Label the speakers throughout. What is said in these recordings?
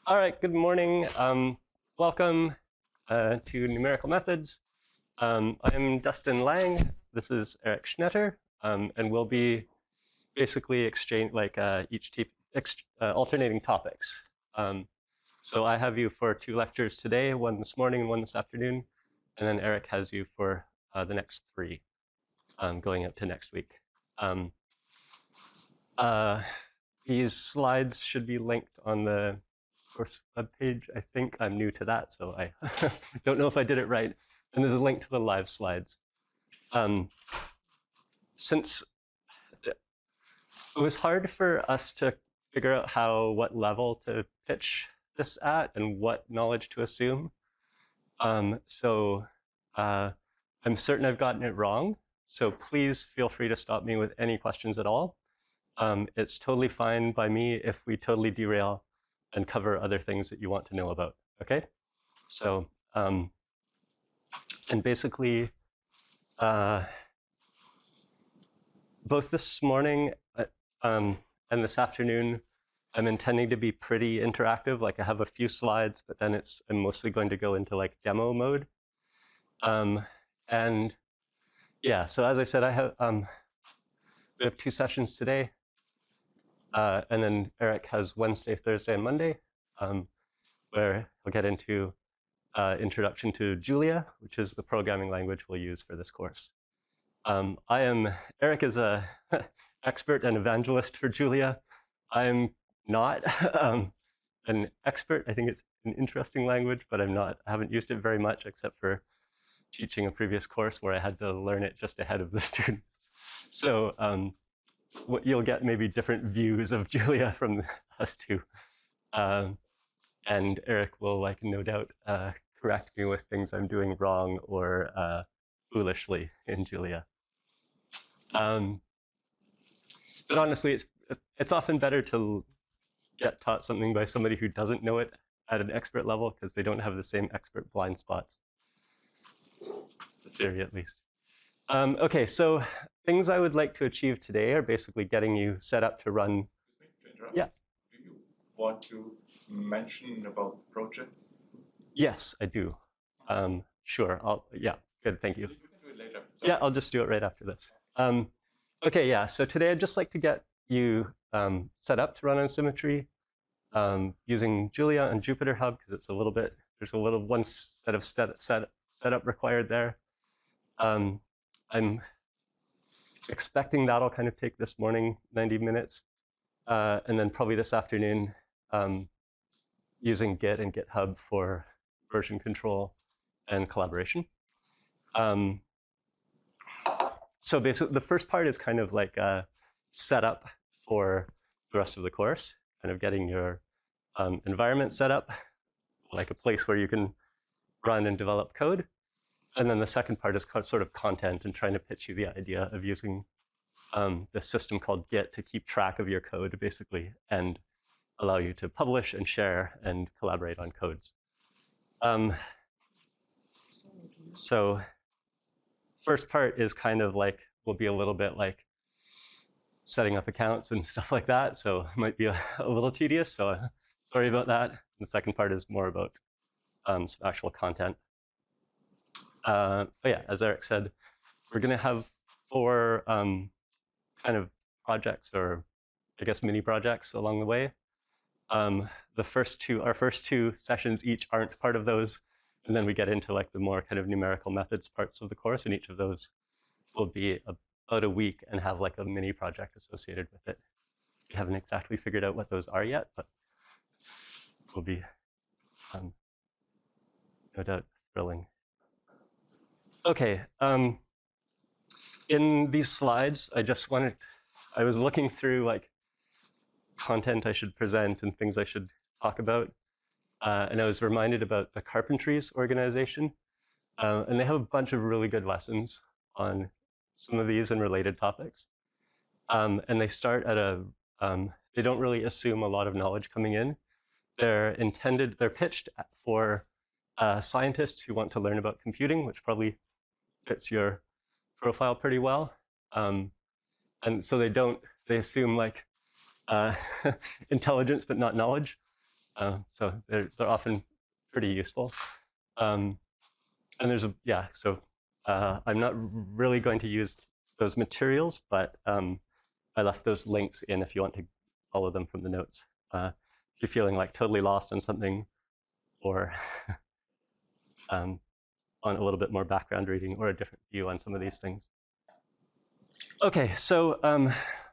Speaker 1: All right, good morning. Welcome to Numerical Methods. I'm Dustin Lang. This is Eric Schnetter, and we'll be basically alternating topics. So I have you for 2 lectures today, one this morning and one this afternoon, and then Eric has you for the next 3, going up to next week. These slides should be linked on the course webpage. I think I'm new to that, so I don't know if I did it right. And there's a link to the live slides. Since it was hard for us to figure out what level to pitch this at and what knowledge to assume, so I'm certain I've gotten it wrong. So please feel free to stop me with any questions at all. It's totally fine by me if we totally derail and cover other things that you want to know about, okay? So, and basically, both this morning and this afternoon, I'm intending to be pretty interactive. Like I have a few slides, but then I'm mostly going to go into like demo mode. And yeah, so as I said, we have 2 sessions today. And then Eric has Wednesday, Thursday, and Monday, where we'll get into Introduction to Julia, which is the programming language we'll use for this course. Eric is an expert and evangelist for Julia. I'm not an expert. I think it's an interesting language, but I haven't used it very much except for teaching a previous course where I had to learn it just ahead of the students. So what you'll get maybe different views of Julia from us two. And Eric will no doubt correct me with things I'm doing wrong or foolishly in Julia. But honestly, it's often better to get taught something by somebody who doesn't know it at an expert level because they don't have the same expert blind spots. To theory, at least. Okay, so things I would like to achieve today are basically getting you set up to run.
Speaker 2: Excuse me to interrupt.
Speaker 1: Yeah.
Speaker 2: Do you want to mention about projects?
Speaker 1: Yes, I do. Sure. Yeah, good. Thank you.
Speaker 2: We can do it later.
Speaker 1: Yeah, I'll just do it right after this. Okay, yeah. So today I'd just like to get you set up to run on Symmetry using Julia and Jupyter Hub because there's one set of setup required there. I'm expecting that'll kind of take this morning 90 minutes, and then probably this afternoon using Git and GitHub for version control and collaboration. So basically, the first part is kind of like a setup for the rest of the course, kind of getting your environment set up, like a place where you can run and develop code. And then the second part is sort of content and trying to pitch you the idea of using this system called Git to keep track of your code, basically, and allow you to publish and share and collaborate on codes. So first part is kind of will be a little bit like setting up accounts and stuff like that. So it might be a little tedious. So sorry about that. And the second part is more about some actual content. But yeah, as Eric said, we're going to have 4 kind of projects, or I guess mini projects along the way. Our first 2 sessions each aren't part of those, and then we get into the more kind of numerical methods parts of the course, and each of those will be about a week and have a mini project associated with it. We haven't exactly figured out what those are yet, but it will be no doubt thrilling. Okay, in these slides, I was looking through content I should present and things I should talk about, and I was reminded about the Carpentries organization, and they have a bunch of really good lessons on some of these and related topics, and they start at they don't really assume a lot of knowledge coming in. They're pitched for scientists who want to learn about computing, which probably fits your profile pretty well. And so they assume intelligence but not knowledge. So they're often pretty useful. And there's I'm not really going to use those materials, but I left those links in if you want to follow them from the notes. If you're feeling like totally lost on something, or on a little bit more background reading or a different view on some of these things. Okay, so and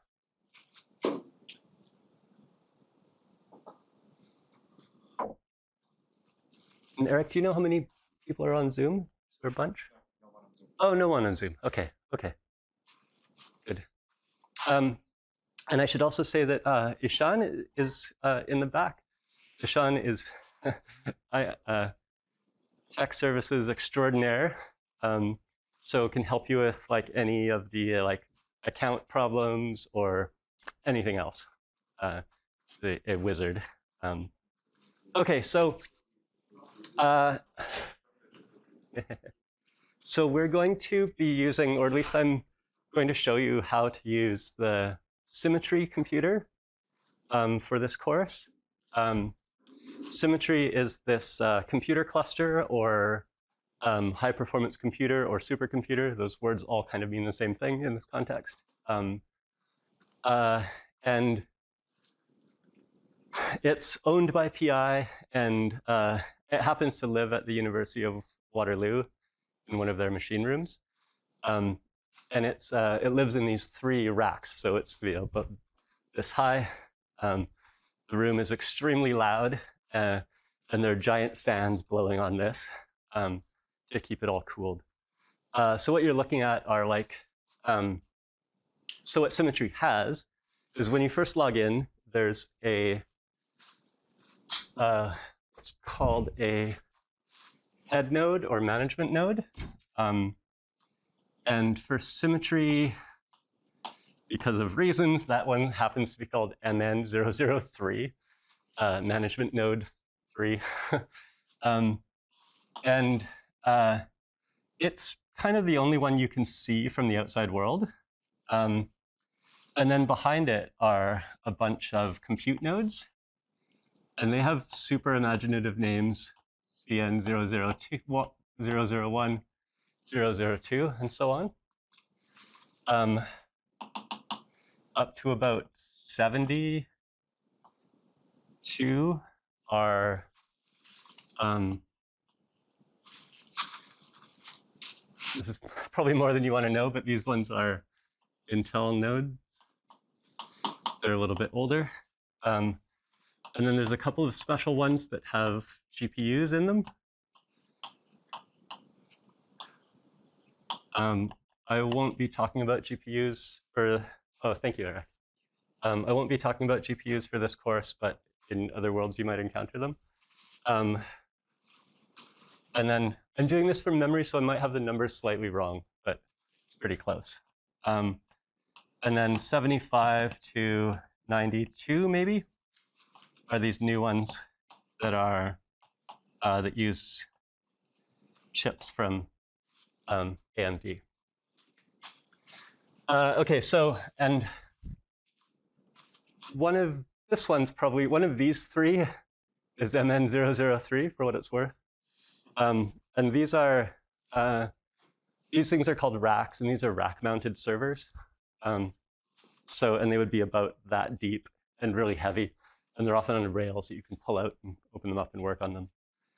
Speaker 1: Eric, do you know how many people are on Zoom? Is there a bunch?
Speaker 2: No one on Zoom.
Speaker 1: Oh, no one on Zoom. Okay, good. And I should also say that Ishan is in the back. Ishan is tech services extraordinaire, so can help you with like any of the like account problems or anything else. A wizard. Okay, so so we're going to be using, or at least I'm going to show you how to use the Symmetry computer for this course. Symmetry is this computer cluster or high performance computer or supercomputer. Those words all kind of mean the same thing in this context. And it's owned by PI, and it happens to live at the University of Waterloo in one of their machine rooms. And it lives in these 3 racks, so it's about this high. The room is extremely loud, and there are giant fans blowing on this to keep it all cooled. So what you're looking at are like, so what Symmetry has is when you first log in, there's a, it's called a head node or management node. And for Symmetry, because of reasons, that one happens to be called MN003, management node 3. And it's kind of the only one you can see from the outside world. And then behind it are a bunch of compute nodes. And they have super imaginative names, CN002, 001, 002, and so on. Up to about 72 are this is probably more than you want to know, but these ones are Intel nodes. They're a little bit older. And then there's a couple of special ones that have GPUs in them. I won't be talking about GPUs for, oh, thank you, Eric. I won't be talking about GPUs for this course, but in other worlds, you might encounter them. And then I'm doing this from memory, so I might have the numbers slightly wrong, but it's pretty close. And then 75 to 92, maybe, are these new ones that are that use chips from AMD. Okay, so, and this one's probably, one of these 3 is MN003 for what it's worth. And these things are called racks, and these are rack-mounted servers. And they would be about that deep and really heavy, and they're often on rails that you can pull out and open them up and work on them.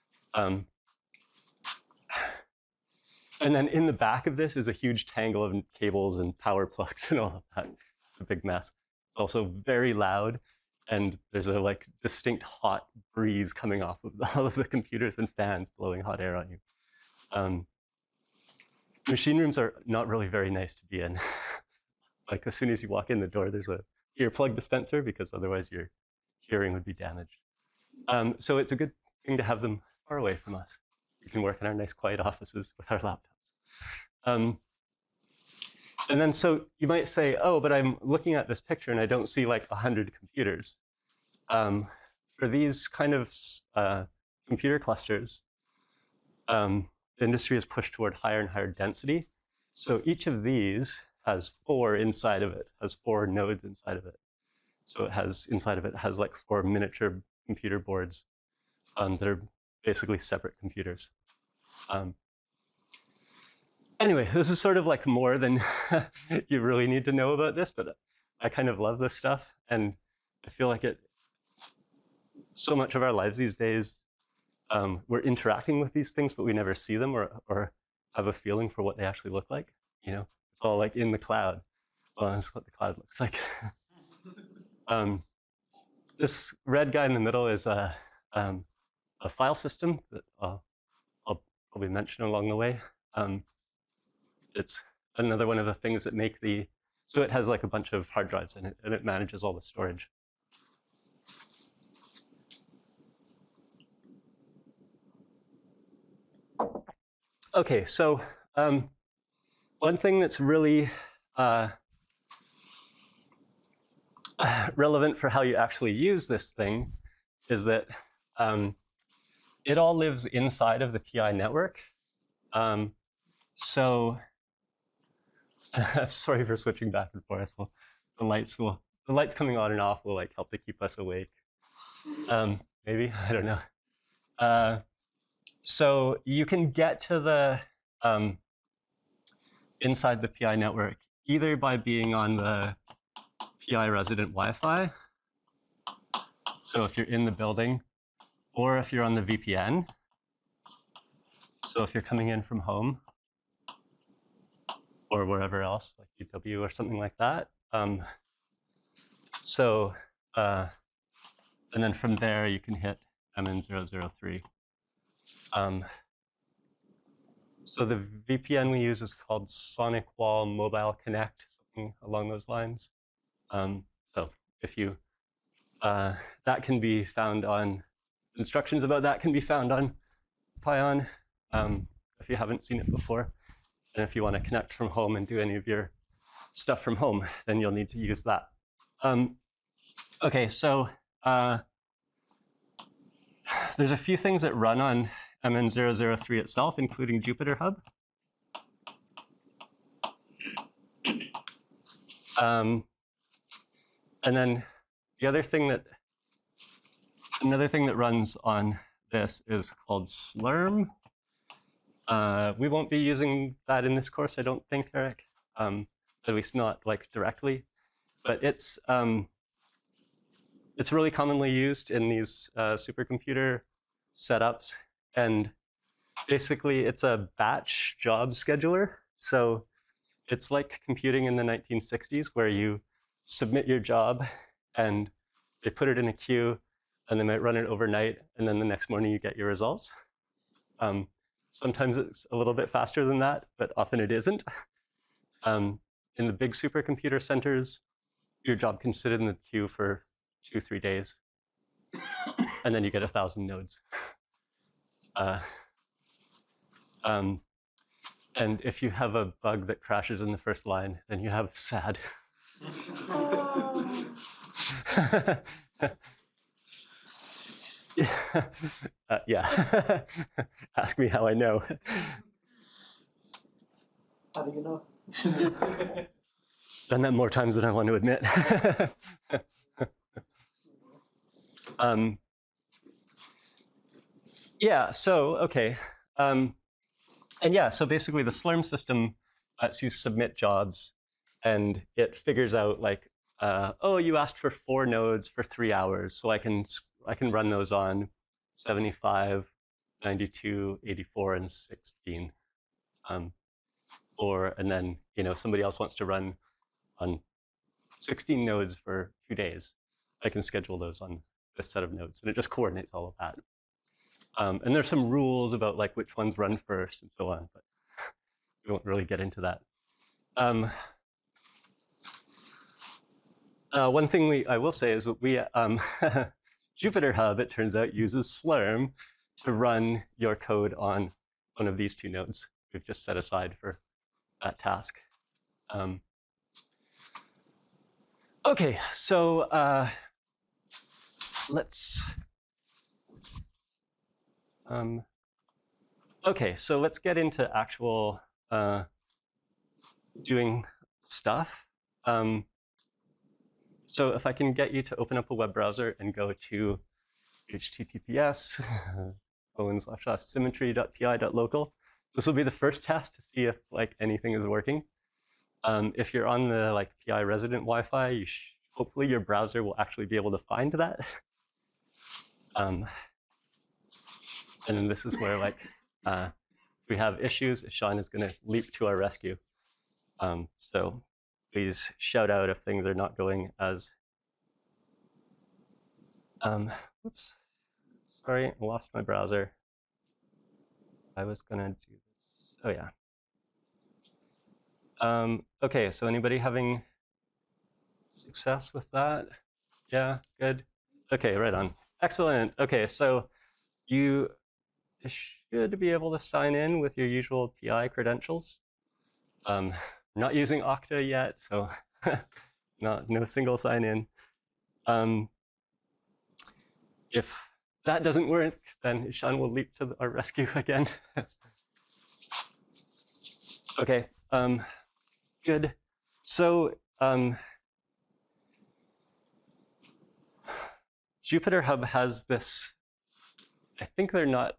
Speaker 1: And then in the back of this is a huge tangle of cables and power plugs and all of that. It's a big mess. It's also very loud, and there's a like distinct hot breeze coming off of all of the computers and fans blowing hot air on you. Machine rooms are not really very nice to be in. Like as soon as you walk in the door, there's a earplug dispenser because otherwise your hearing would be damaged. So it's a good thing to have them far away from us. We can work in our nice quiet offices with our laptops. And then so you might say, oh, but I'm looking at this picture and I don't see like 100 computers. For these kind of computer clusters, the industry has pushed toward higher and higher density. So each of these has 4 inside of it, has 4 nodes inside of it. So it has, inside of it has like 4 miniature computer boards that are basically separate computers. Anyway, this is sort of like more than you really need to know about this, but I kind of love this stuff, and I feel like so much of our lives these days, we're interacting with these things, but we never see them or have a feeling for what they actually look like. You know, it's all like in the cloud. Well, that's what the cloud looks like. This red guy in the middle is a file system that I'll probably mention along the way. It's another one of the things that make so it has like a bunch of hard drives in it, and it manages all the storage. Okay, so one thing that's really relevant for how you actually use this thing is that it all lives inside of the PI network. So I'm sorry for switching back and forth. Well, the lights coming on and off will like help to keep us awake. Maybe, I don't know. So you can get to the inside the PI network either by being on the PI resident Wi-Fi. So if you're in the building, or if you're on the VPN. So if you're coming in from home or wherever else, like UW or something like that. And then from there, you can hit MN003. So the VPN we use is called SonicWall Mobile Connect, something along those lines. So if you, that can be found on, instructions about that can be found on Pion if you haven't seen it before. And if you want to connect from home and do any of your stuff from home, then you'll need to use that. Okay, so there's a few things that run on MN003 itself, including Jupyter Hub. And then another thing that runs on this is called Slurm. We won't be using that in this course, I don't think, Eric. At least not like directly, but it's really commonly used in these supercomputer setups, and basically it's a batch job scheduler. So it's like computing in the 1960s, where you submit your job and they put it in a queue, and they might run it overnight, and then the next morning you get your results. Sometimes it's a little bit faster than that, but often it isn't. In the big supercomputer centers, your job can sit in the queue for 2-3 days, and then you get 1,000 nodes. And if you have a bug that crashes in the first line, then you have SAD. Yeah. Ask me how I know.
Speaker 3: How do you know?
Speaker 1: Done that more times than I want to admit. Yeah, so, okay. And yeah, so basically the Slurm system lets you submit jobs, and it figures out like, oh, you asked for 4 nodes for 3 hours, so I can run those on 75, 92, 84, and 16. And then, you know, somebody else wants to run on 16 nodes for 2 days. I can schedule those on this set of nodes, and it just coordinates all of that. And there's some rules about like which ones run first and so on, but we won't really get into that. One thing I will say is that we, Jupyter Hub, it turns out, uses Slurm to run your code on one of these 2 nodes we've just set aside for that task. Okay, so let's get into actual doing stuff. So if I can get you to open up a web browser and go to https //symmetry.pi.local. This will be the first test to see if like anything is working. If you're on the like PI resident Wi-Fi, hopefully your browser will actually be able to find that. And then this is where like we have issues. Sean is going to leap to our rescue. So please shout out if things are not going as. Oops, sorry, I lost my browser. I was going to do this. Oh yeah. Okay, so anybody having success with that? Yeah, good. Okay, right on. Excellent. Okay, so you should be able to sign in with your usual PI credentials. Not using Okta yet, so no single sign in. If that doesn't work, then Sean will leap to our rescue again. Okay, good. So Jupyter Hub has this, I think they're not,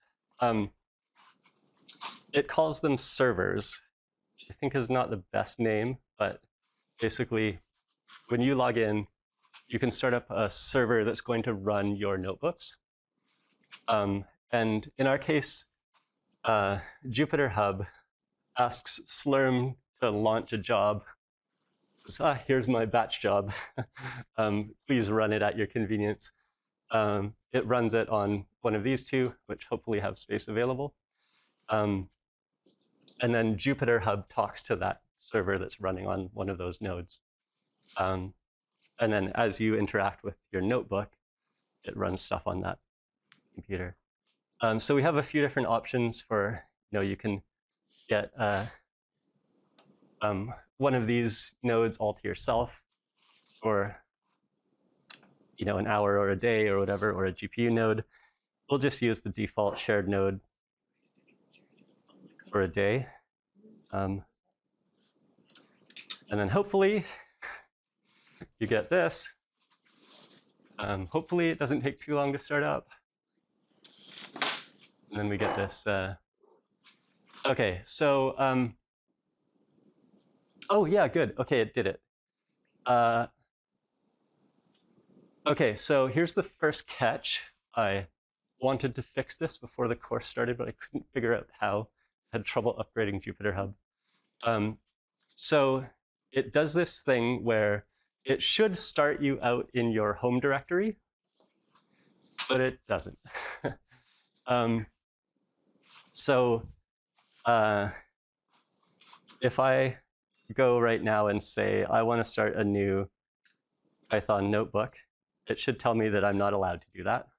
Speaker 1: it calls them servers, which I think is not the best name, but basically when you log in, you can start up a server that's going to run your notebooks. And in our case, Jupyter Hub asks Slurm to launch a job. It says, here's my batch job. Please run it at your convenience. It runs it on one of these two, which hopefully have space available. And then Jupyter Hub talks to that server that's running on one of those nodes. And then as you interact with your notebook, it runs stuff on that computer. So we have a few different options for, you can get one of these nodes all to yourself, or an hour or a day or whatever, or a GPU node. We'll just use the default shared node for a day. And then hopefully you get this. Hopefully it doesn't take too long to start up. And then we get this. Okay, so, oh yeah, good. Okay, it did it. Okay, so here's the first catch. I wanted to fix this before the course started, but I couldn't figure out how. I had trouble upgrading Jupyter Hub. So it does this thing where it should start you out in your home directory, but it doesn't. If I go right now and say, I want to start a new Python notebook, it should tell me that I'm not allowed to do that.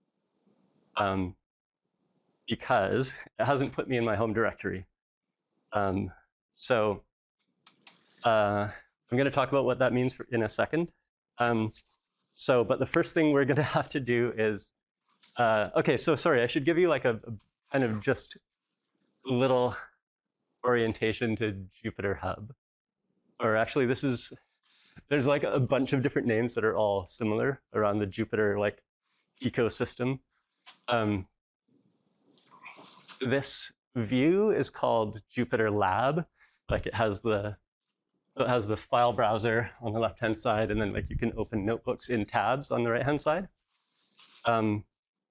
Speaker 1: Because it hasn't put me in my home directory. I'm going to talk about what that means in a second. But the first thing we're going to have to do is, okay, so sorry, I should give you like a kind of just little orientation to Jupyter Hub. Or actually, there's like a bunch of different names that are all similar around the Jupyter like ecosystem. This view is called Jupyter Lab. Like it has the file browser on the left-hand side, and then like you can open notebooks in tabs on the right-hand side. In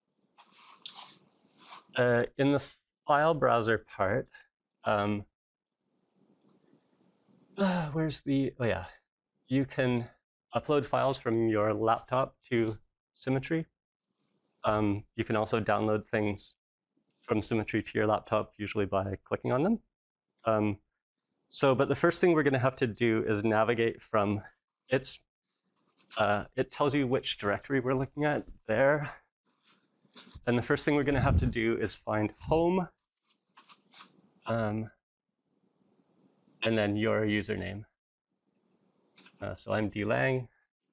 Speaker 1: the file browser part, where's the, oh yeah, you can upload files from your laptop to Symmetry. You can also download things from Symmetry to your laptop, usually by clicking on them. But the first thing we're going to have to do is navigate from it tells you which directory we're looking at there. And the first thing we're going to have to do is find home, and then your username. So I'm dlang,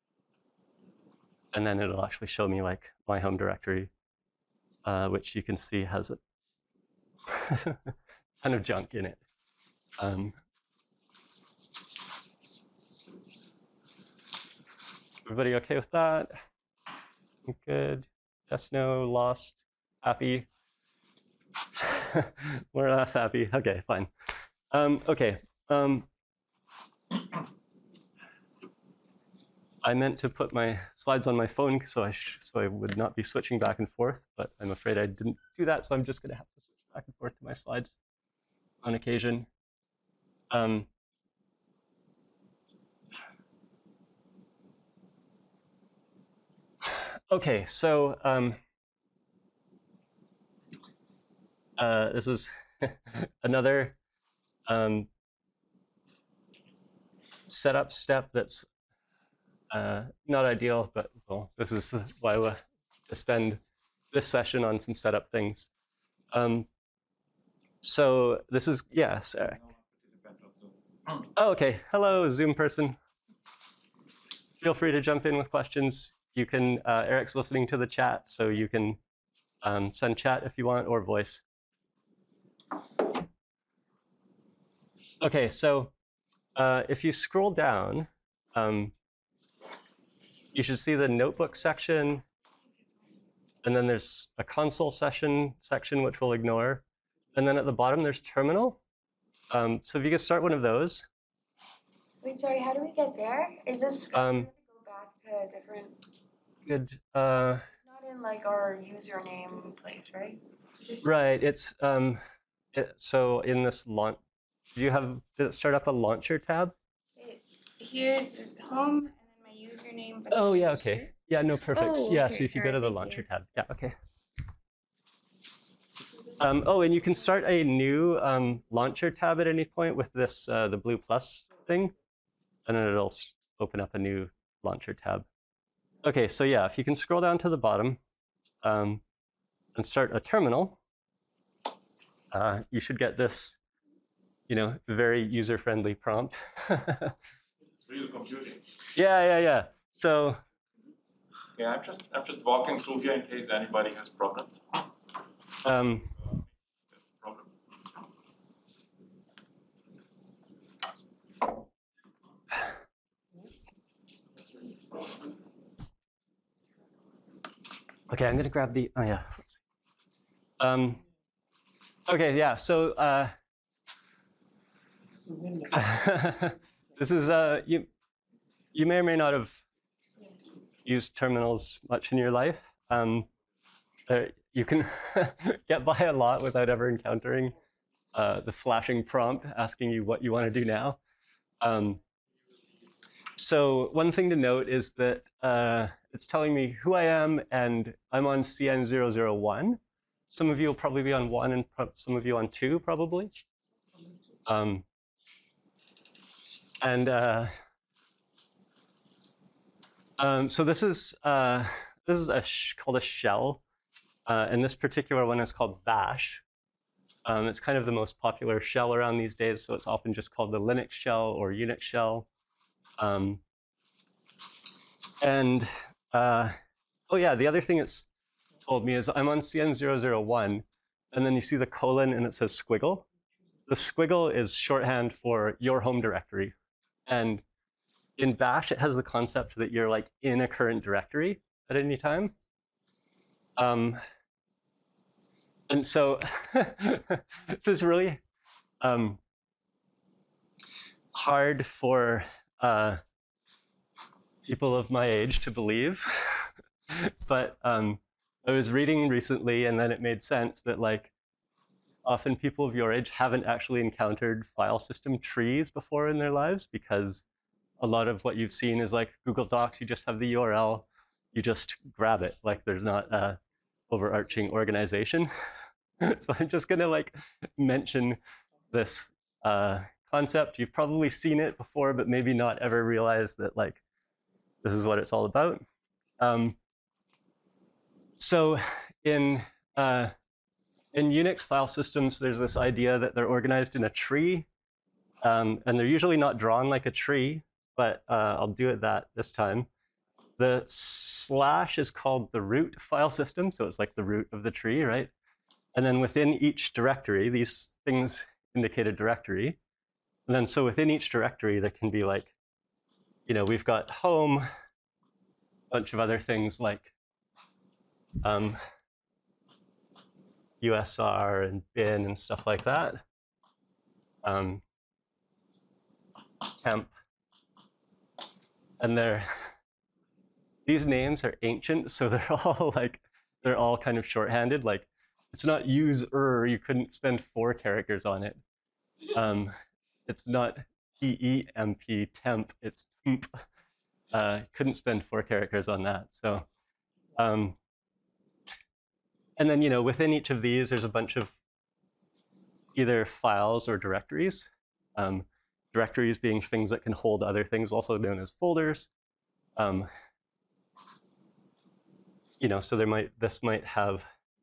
Speaker 1: and then it'll actually show me like my home directory, which you can see has a ton of junk in it. Everybody okay with that? Good. Yes, no, lost, happy. We're less happy. Okay, fine. Okay. I meant to put my slides on my phone so I would not be switching back and forth, but I'm afraid I didn't do that, so I'm just going to have to switch back and forth to my slides on occasion. Okay, so this is another setup step that's not ideal, but well, this is why we'll spend this session on some setup things. So this is, yes, Eric. Oh, okay. Hello, Zoom person. Feel free to jump in with questions. You can, Eric's listening to the chat, so you can send chat if you want, or voice. Okay, so if you scroll down, you should see the notebook section, and then there's a console section, which we'll ignore. And then at the bottom, there's terminal. So if you could start one of those.
Speaker 3: Wait, sorry, how do we get there? Is this going to go back to a different?
Speaker 1: Good.
Speaker 3: It's not in like our username place, right?
Speaker 1: Right. It's so in this launch, did it start up a launcher tab?
Speaker 3: Here's home and then my username. But
Speaker 1: oh yeah. Okay. Yeah. No. Perfect.
Speaker 3: Oh,
Speaker 1: yeah.
Speaker 3: okay,
Speaker 1: So if you go to the launcher tab. Yeah. Okay. Oh, and you can start a new launcher tab at any point with this the blue plus thing, and then it'll open up a new launcher tab. Okay, so yeah, if you can scroll down to the bottom and start a terminal, you should get this, very user-friendly prompt.
Speaker 2: This is real computing.
Speaker 1: Yeah. So.
Speaker 2: Yeah, I'm just walking through here in case anybody has problems. There's a problem.
Speaker 1: Okay, I'm gonna grab the. Oh yeah. Let's see. Okay, yeah. So this is you may or may not have used terminals much in your life. You can get by a lot without ever encountering the flashing prompt asking you what you want to do now. So one thing to note is that it's telling me who I am, and I'm on CN001. Some of you will probably be on 1, and some of you on 2, probably. So this is called a shell, and this particular one is called Bash. It's kind of the most popular shell around these days, so it's often just called the Linux shell or Unix shell. Oh yeah, the other thing it's told me is I'm on CN001, and then you see the colon and it says squiggle. The squiggle is shorthand for your home directory. And in Bash, it has the concept that you're like in a current directory at any time. And so this is really hard for people of my age to believe. But I was reading recently, and then it made sense that like often people of your age haven't actually encountered file system trees before in their lives, because a lot of what you've seen is like Google Docs, you just have the URL, you just grab it, like there's not a overarching organization. So I'm just gonna like mention this concept. You've probably seen it before, but maybe not ever realized that like this is what it's all about. So in Unix file systems, there's this idea that they're organized in a tree, and they're usually not drawn like a tree, but I'll do it this time. The slash is called the root file system, so it's like the root of the tree, right? And then within each directory, these things indicate a directory. And then so within each directory, there can be like, we've got home, a bunch of other things like USR and bin and stuff like that. Temp. And these names are ancient, so they're all kind of shorthanded. Like, it's not user, you couldn't spend 4 characters on it. It's not temp, temp, it's temp. Couldn't spend 4 characters on that. So, and then, within each of these, there's a bunch of either files or directories. Directories being things that can hold other things, also known as folders. So this might have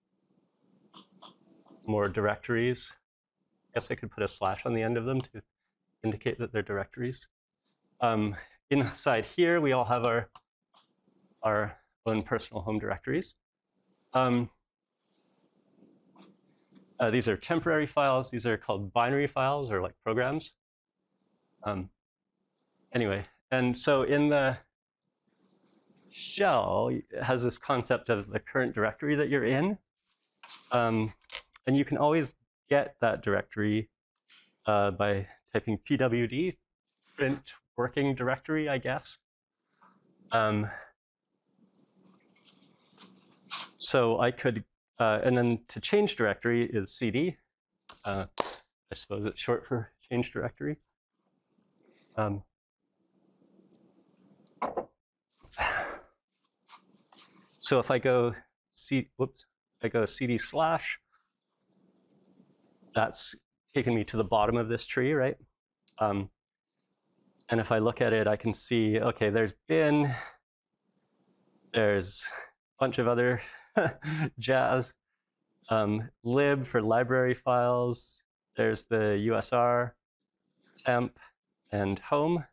Speaker 1: more directories. I guess I could put a slash on the end of them to indicate that they're directories. Inside here, we all have our own personal home directories. These are temporary files. These are called binary files, or like programs. Anyway, and so in the shell, it has this concept of the current directory that you're in. And you can always get that directory by typing pwd, print working directory, I guess. So I could, and then to change directory is cd. I suppose it's short for change directory. So if I go cd slash, that's taken me to the bottom of this tree, right? And if I look at it, I can see, okay, there's bin, there's a bunch of other jazz, lib for library files, there's the USR, temp, and home.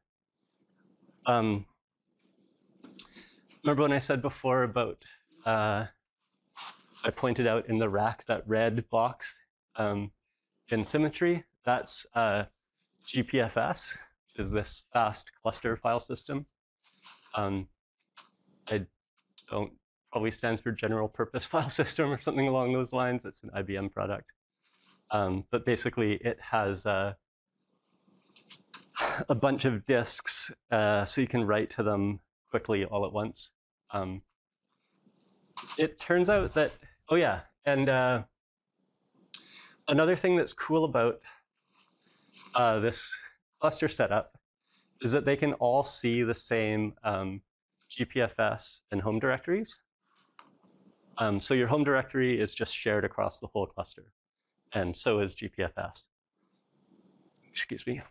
Speaker 1: Remember when I said before about, I pointed out in the rack that red box in Symmetry? That's GPFS, which is this fast cluster file system. Probably stands for General Purpose File System or something along those lines. It's an IBM product. But basically, it has a bunch of disks, so you can write to them quickly all at once. It turns out that, oh yeah, and another thing that's cool about this cluster setup is that they can all see the same GPFS and home directories. So your home directory is just shared across the whole cluster, and so is GPFS. Excuse me.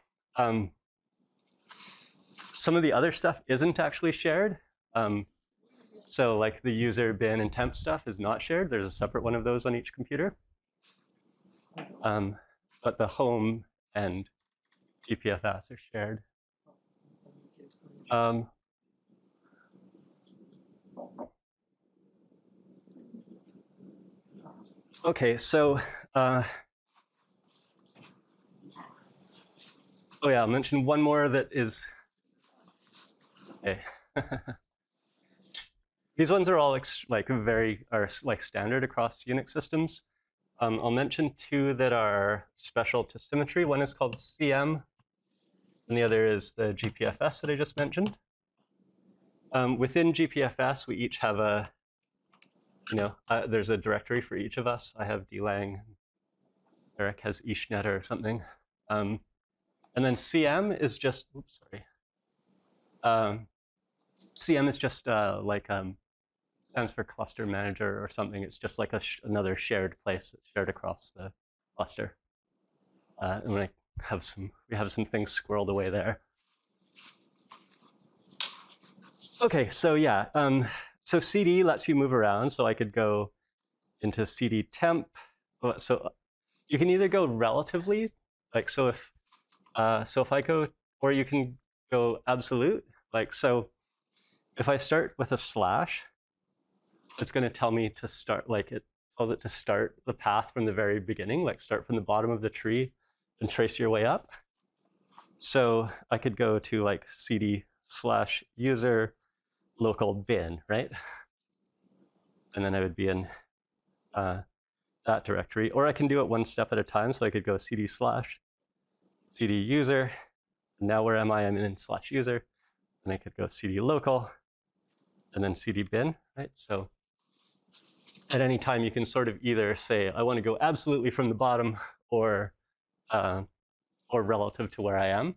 Speaker 1: Some of the other stuff isn't actually shared. So like the user, bin, and temp stuff is not shared. There's a separate one of those on each computer. But the home and GPFS are shared. Okay, so, oh yeah, I'll mention one more that is, okay. These ones are all like standard across Unix systems. I'll mention 2 that are special to Symmetry. One is called CM, and the other is the GPFS that I just mentioned. Within GPFS, we each have a, there's a directory for each of us. I have dlang, Eric has ishnet or something. And then CM is just, oops, sorry. CM is just stands for cluster manager or something. It's just like another shared place that's shared across the cluster. And we have some things squirreled away there. Okay, so yeah, so CD lets you move around. So I could go into CD temp. So you can either go relatively, like so if I go, or you can go absolute. Like so, if I start with a slash, it's going to tell me to start, like it tells it to start the path from the very beginning, like start from the bottom of the tree and trace your way up. So I could go to like CD/user local bin, right? and then I would be in that directory. Or I can do it one step at a time. So I could go cd/ cd user. Now where am I? I'm in /user. And I could go cd local, and then cd bin, right? So at any time, you can sort of either say, I want to go absolutely from the bottom, or relative to where I am. ..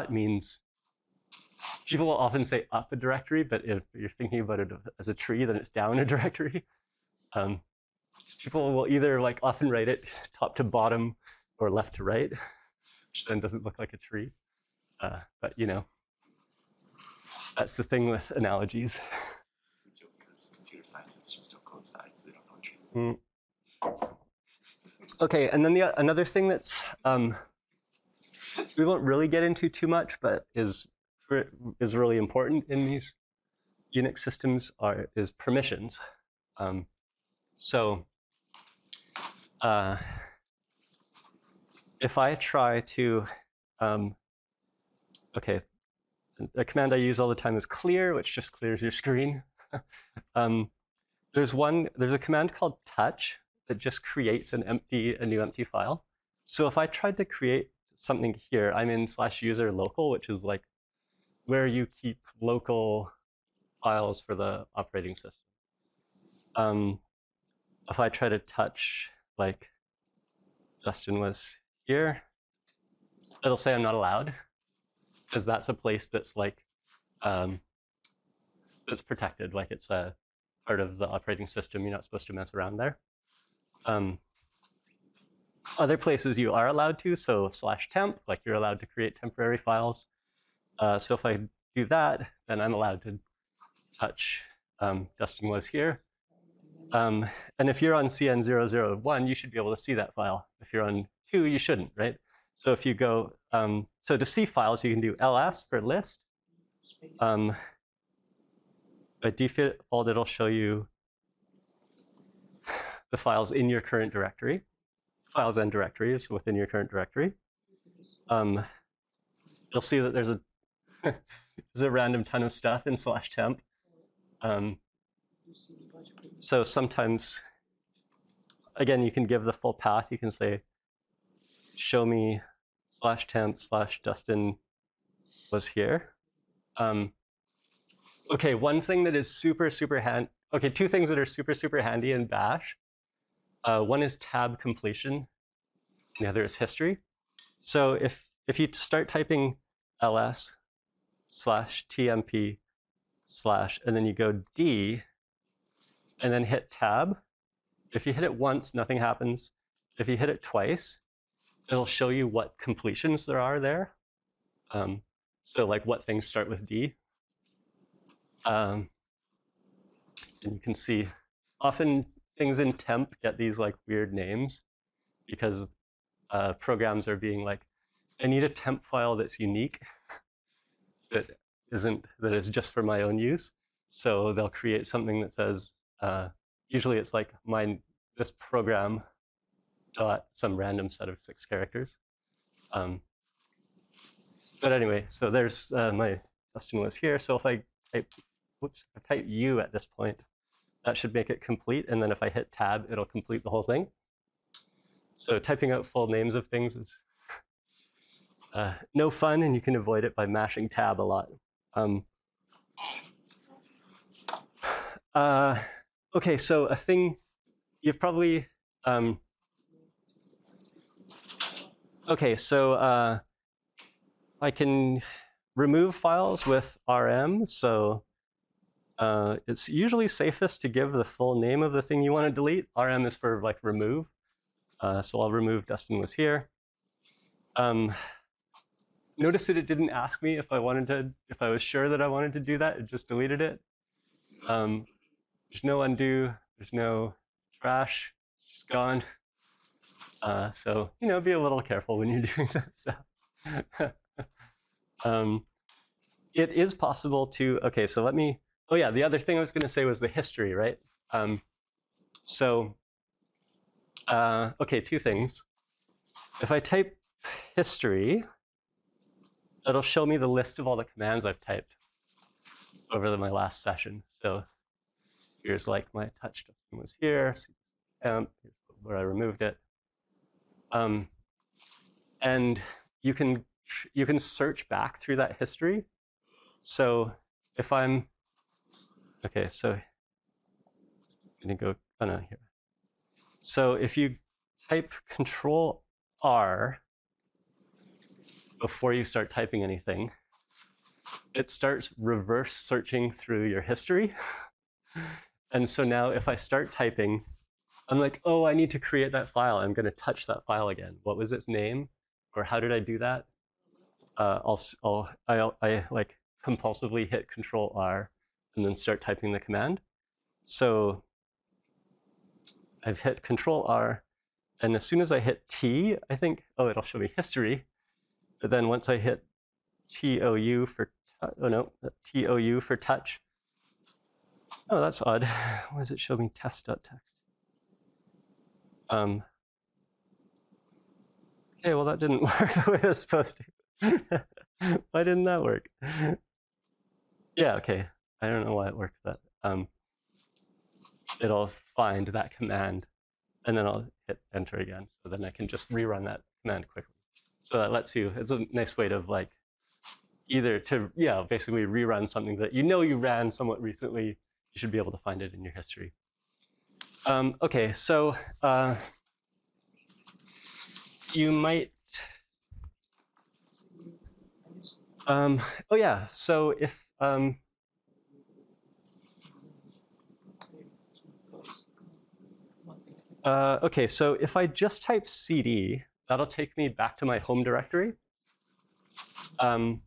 Speaker 1: means, people will often say up a directory, but if you're thinking about it as a tree, then it's down a directory. People will either like often write it top to bottom or left to right, which then doesn't look like a tree. But you know, that's the thing with analogies.
Speaker 4: Because computer scientists just don't code sides; they don't know trees.
Speaker 1: Okay, and then another thing that's we won't really get into too much, but is really important in these Unix systems is permissions. So if I try to, okay, a command I use all the time is clear, which just clears your screen. There's a command called touch that just creates a new empty file. So if I tried to create something here, I'm in /user local, which is like where you keep local files for the operating system. If I try to touch, like Justin was here, it'll say I'm not allowed, because that's a place that's like that's protected, like it's a part of the operating system. You're not supposed to mess around there. Other places you are allowed to, so /temp, like you're allowed to create temporary files. So if I do that, then I'm allowed to touch Justin was here. And if you're on CN001, you should be able to see that file. If you're on 2, you shouldn't, right? So if you go, so to see files, you can do ls for list. By default, it'll show you the files in your current directory, files and directories within your current directory. You'll see that there's a random ton of stuff in /temp. So sometimes, again, you can give the full path. You can say, show me /temp /Justin was here. Okay, one thing that is super handy. Okay, two things that are super handy in Bash. One is tab completion. The other is history. So if you start typing ls /tmp/ and then you go d and then hit tab, if you hit it once, nothing happens. If you hit it twice, it'll show you what completions there are there. So like what things start with D. And you can see often things in temp get these like weird names because programs are being like, I need a temp file that's unique, that is just for my own use. So they'll create something that says, usually it's like this program dot some random set of 6 characters. But anyway, so there's my Justin was here. So if I type U at this point, that should make it complete. And then if I hit tab, it'll complete the whole thing. So typing out full names of things is no fun, and you can avoid it by mashing tab a lot. Okay, so a thing you've probably, okay, so I can remove files with rm. So it's usually safest to give the full name of the thing you want to delete. Rm is for like remove. So I'll remove Dustin was here. Notice that it didn't ask me if I was sure that I wanted to do that. It just deleted it. There's no undo. There's no trash. It's just gone. So, you know, be a little careful when you're doing that stuff. It is possible to, okay, so let me, oh yeah, the other thing I was going to say was the history, right? Okay, 2 things. If I type history, it'll show me the list of all the commands I've typed. my last session. So here's like my touch Dustin was here, here's where I removed it. And you can search back through that history. So if I'm, okay, so I'm gonna go, oh no, here. So if you type Control R before you start typing anything, it starts reverse searching through your history. And so now if I start typing, I'm like, oh, I need to create that file. I'm going to touch that file again. What was its name? Or how did I do that? I like compulsively hit Control R and then start typing the command. So I've hit Control R, and as soon as I hit T, I think, oh, it'll show me history. But then once I hit TOU for, oh no, TOU for touch. Oh, that's odd. Why does it show me test.txt? Okay, well, that didn't work the way it was supposed to. Why didn't that work? Yeah, okay. I don't know why it worked that. It'll find that command, and then I'll hit enter again. So then I can just rerun that command quickly. So that lets you, it's a nice way to like, either to, yeah, basically rerun something that you know you ran somewhat recently. You should be able to find it in your history. Okay, so you might, oh yeah, so if, okay, so if I just type cd, that'll take me back to my home directory. And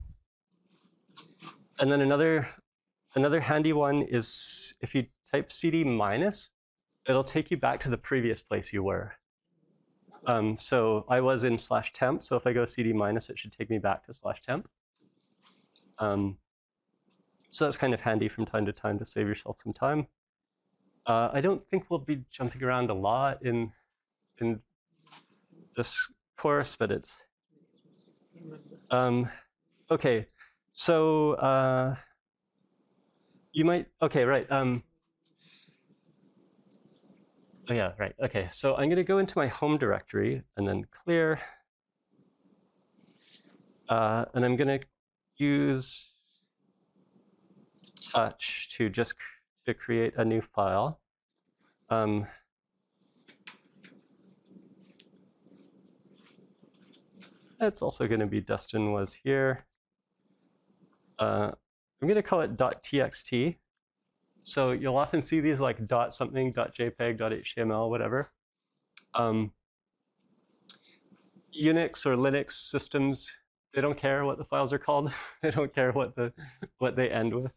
Speaker 1: then another handy one is if you type cd minus, it'll take you back to the previous place you were. So I was in /temp, so if I go cd minus, it should take me back to /temp. So that's kind of handy from time to time to save yourself some time. I don't think we'll be jumping around a lot in this course, but it's okay. So you might, okay, right. Oh yeah, right. Okay, so I'm going to go into my home directory and then clear, and I'm going to use touch to just to create a new file. It's also going to be Dustin was here. I'm going to call it .txt. So you'll often see these like dot something, .jpeg, .html, whatever. Unix or Linux systems, they don't care what the files are called. They don't care what they end with.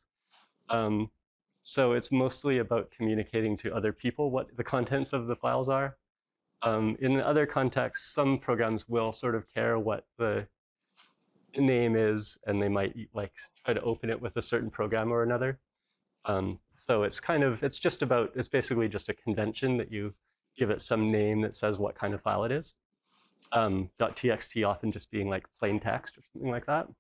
Speaker 1: So it's mostly about communicating to other people what the contents of the files are. In other contexts, some programs will sort of care what the name is, and they might like try to open it with a certain program or another. So it's kind of, it's basically just a convention that you give it some name that says what kind of file it is. .txt often just being like plain text or something like that.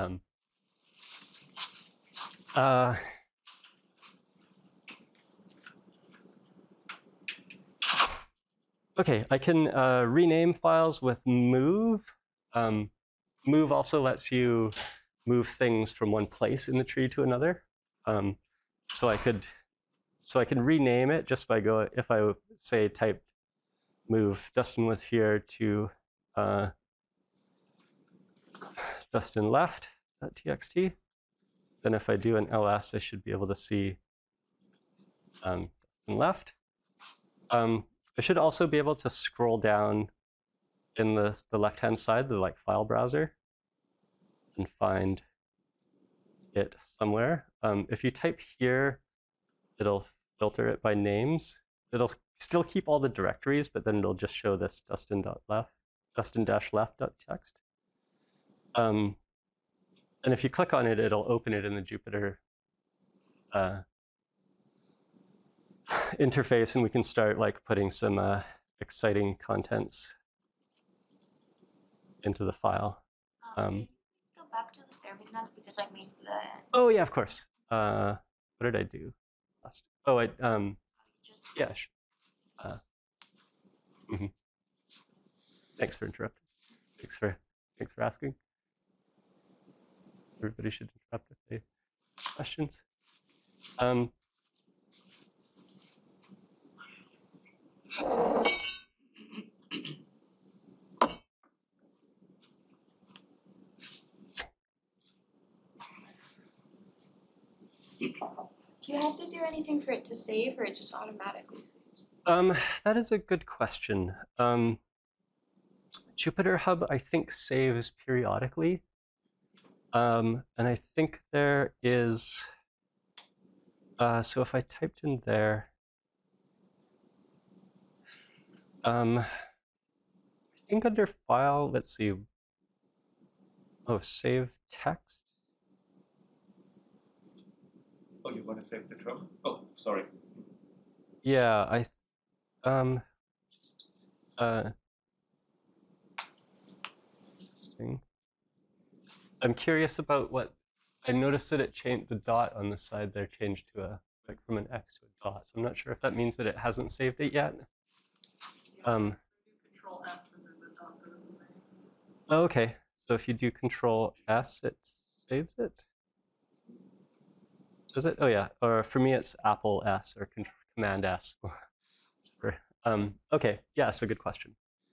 Speaker 1: Okay, I can rename files with move. Move also lets you move things from one place in the tree to another. So I can rename it just by going, if I say type move Dustin was here to Dustin left.txt. Then if I do an ls, I should be able to see Dustin left. I should also be able to scroll down in the left-hand side, the like file browser, and find it somewhere. If you type here, it'll filter it by names. It'll still keep all the directories, but then it'll just show this Dustin-left.txt. And if you click on it, it'll open it in the Jupyter interface, and we can start like putting some exciting contents into the file.
Speaker 3: Can you please go back to the terminal because I missed the...
Speaker 1: Oh yeah, of course. what did I do last? Oh, yeah. Thanks for interrupting. Thanks for asking. Everybody should interrupt if they have questions.
Speaker 3: Do you have to do anything for it to save, or it just automatically saves?
Speaker 1: That is a good question. Jupyter Hub, I think, saves periodically. And I think there is, so if I typed in there, I think under file, let's see. Oh, save text.
Speaker 2: Oh, you want to save the trouble? Oh, sorry.
Speaker 1: Yeah, interesting. I'm curious about what, I noticed that it changed, the dot on the side there changed to a, like from an X to a dot. So I'm not sure if that means that it hasn't saved it yet.
Speaker 5: Control S and then the dot goes away.
Speaker 1: Oh, okay. So if you do Control S, it saves it? Does it? Oh yeah. Or for me, it's Apple S or Command S. Okay. Yeah. So good question.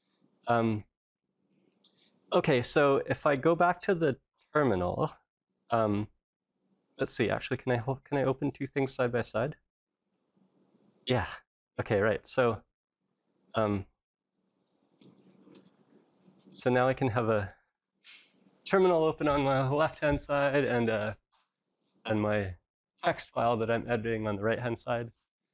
Speaker 1: Okay. So if I go back to the terminal, let's see. Actually, can I open two things side by side? Yeah. Okay. Right. So, so now I can have a terminal open on my left-hand side and my text file that I'm editing on the right-hand side.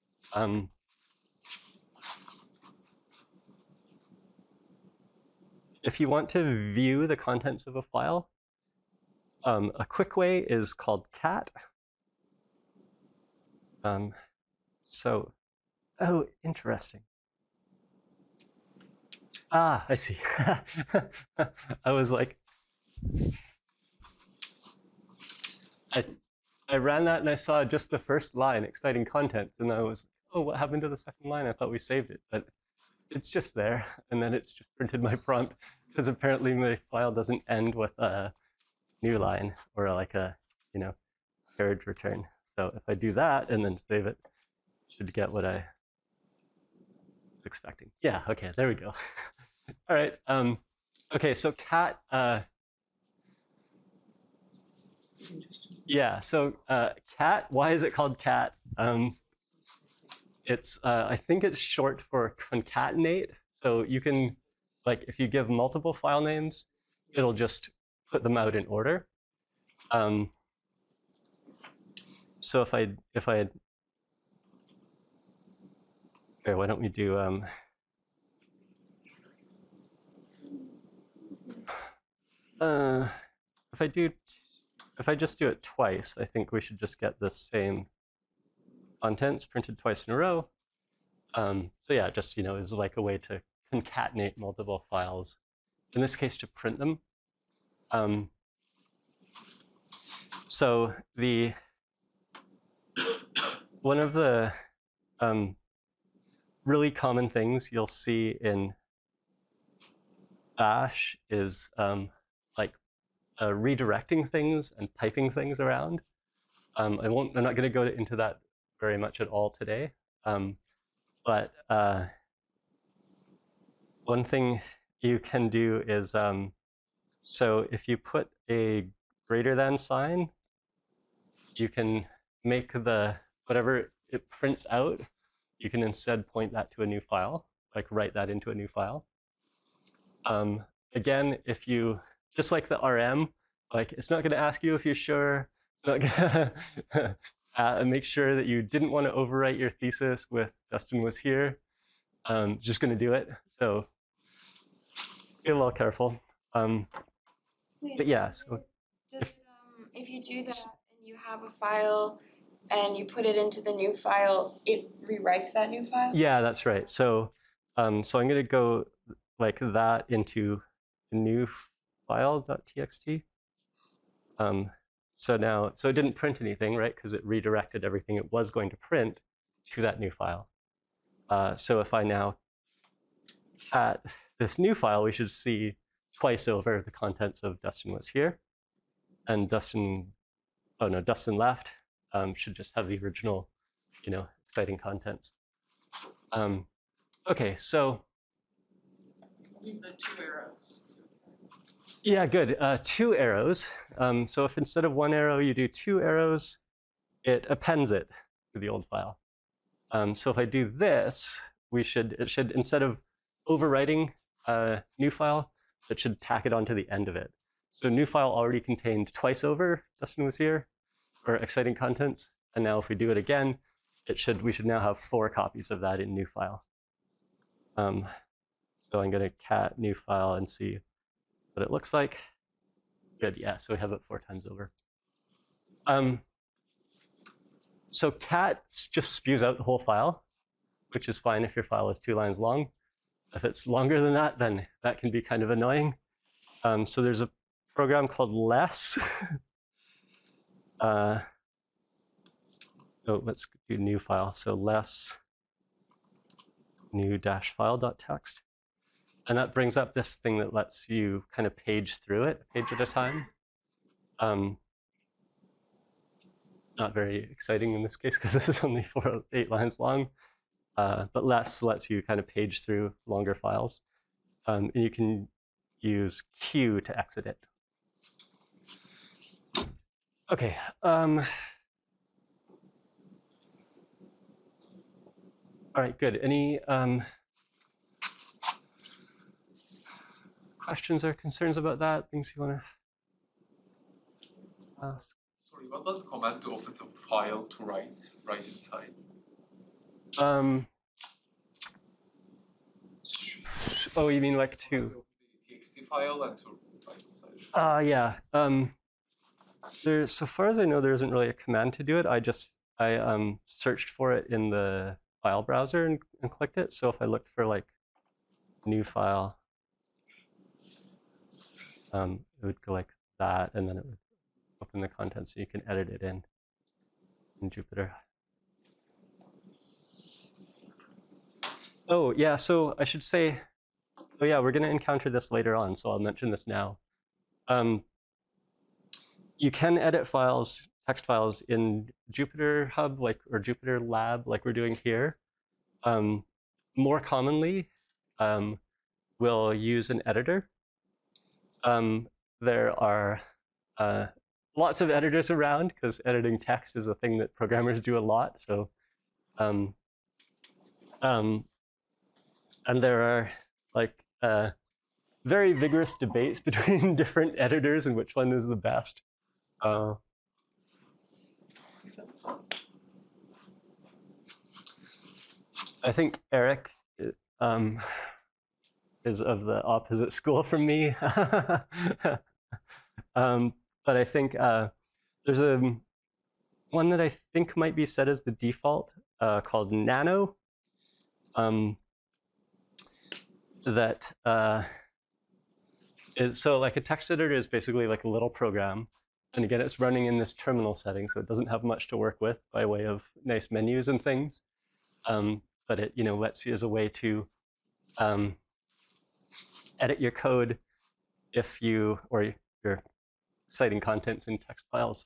Speaker 1: If you want to view the contents of a file, a quick way is called cat. So, oh, interesting. Ah, I see. I was like, I ran that and I saw just the first line, exciting contents, and I was, oh, what happened to the second line? I thought we saved it, but it's just there, and then it's just printed my prompt, because apparently my file doesn't end with a new line or like a, carriage return. So if I do that and then save it, I should get what I was expecting. Yeah, okay, there we go. All right, okay, so cat, yeah, so cat, why is it called cat? It's, I think it's short for concatenate. So you can, like, if you give multiple file names, it'll just put them out in order. So if I, okay, why don't we do, if I just do it twice, I think we should just get the same contents printed twice in a row. So yeah, just, is like a way to concatenate multiple files. In this case, to print them. So one of the really common things you'll see in Bash is like redirecting things and piping things around. I'm not going to go into that very much at all today. But one thing you can do is, so if you put a greater than sign, you can make whatever it prints out, you can instead point that to a new file, like write that into a new file. Again, if you, just like the RM, like it's not going to ask you if you're sure. It's not going to make sure that you didn't want to overwrite your thesis with Justin was here. Just going to do it. So be a little careful. But yeah, so
Speaker 3: if you do that and you have a file and you put it into the new file, it rewrites that new file?
Speaker 1: Yeah, that's right. So, so I'm going to go like that into a new file.txt. So now, so it didn't print anything, right? Because it redirected everything it was going to print to that new file. So if I now cat this new file, we should see twice over the contents of Dustin was here, and Dustin, oh no, Dustin left, should just have the original, exciting contents. Okay, so.
Speaker 5: Use the 2 arrows.
Speaker 1: Yeah, good. 2 arrows. So if instead of 1 arrow you do 2 arrows, it appends it to the old file. So if I do this, it should instead of overwriting a new file, it should tack it onto the end of it. So new file already contained twice over Dustin was here, or exciting contents, and now if we do it again, we should now have 4 copies of that in new file. So I'm going to cat new file and see what it looks like. Good, yeah, so we have it 4 times over. So cat just spews out the whole file, which is fine if your file is 2 lines long. If it's longer than that, then that can be kind of annoying. So there's a program called less. Let's do new file. So less new -file.txt. And that brings up this thing that lets you kind of page through it, a page at a time. Not very exciting in this case because this is only 8 lines long. But less lets you kind of page through longer files. And you can use Q to exit it. Okay. All right, good. Any questions or concerns about that? Things you want to ask?
Speaker 2: Sorry, what was the command to open the file to write inside?
Speaker 1: Oh, you mean like to?
Speaker 2: Open the TXT file and to write inside.
Speaker 1: Yeah. So far as I know, there isn't really a command to do it. I searched for it in the file browser and clicked it. So if I looked for like new file, it would go like that, and then it would open the contents so you can edit it in Jupyter. Oh yeah, so I should say, oh yeah, we're going to encounter this later on, so I'll mention this now. You can edit files, text files in Jupyter Hub or Jupyter Lab like we're doing here. More commonly, we'll use an editor. There are lots of editors around because editing text is a thing that programmers do a lot. So, and there are like very vigorous debates between different editors and which one is the best. I think Eric is of the opposite school from me. But I think there's one that I think might be set as the default called Nano. So like a text editor is basically like a little program. And again, it's running in this terminal setting, so it doesn't have much to work with by way of nice menus and things. But it lets you as a way to edit your code if you're citing contents in text files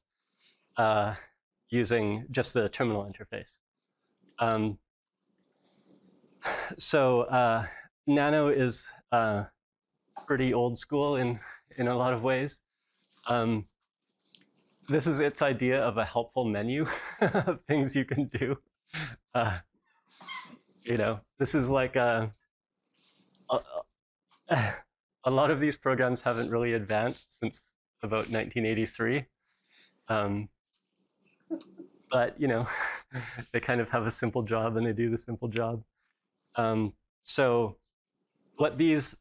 Speaker 1: using just the terminal interface. So Nano is pretty old school in a lot of ways. This is its idea of a helpful menu of things you can do. This is like a lot of these programs haven't really advanced since about 1983. But, they kind of have a simple job and they do the simple job. So what these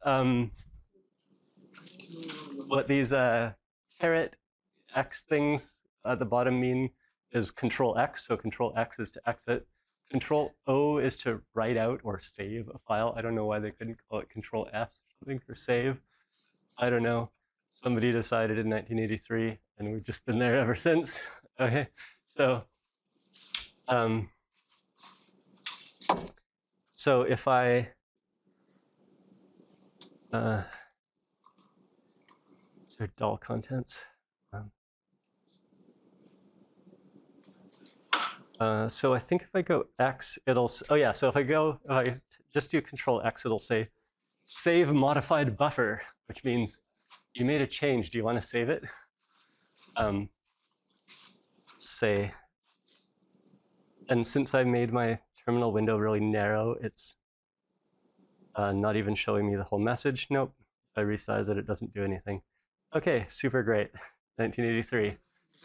Speaker 1: caret X things at the bottom mean is Control X. So Control X is to exit. Control O is to write out or save a file. I don't know why they couldn't call it Control S or something for save. I don't know. somebody decided in 1983, and we've just been there ever since. Okay, so so if I is there dull contents? So I think if I go X, it'll, oh yeah, so if I just do Control X, it'll say save modified buffer, which means you made a change. Do you want to save it? Say, and since I made my terminal window really narrow, it's not even showing me the whole message. Nope, if I resize it, it doesn't do anything. Okay, super great, 1983.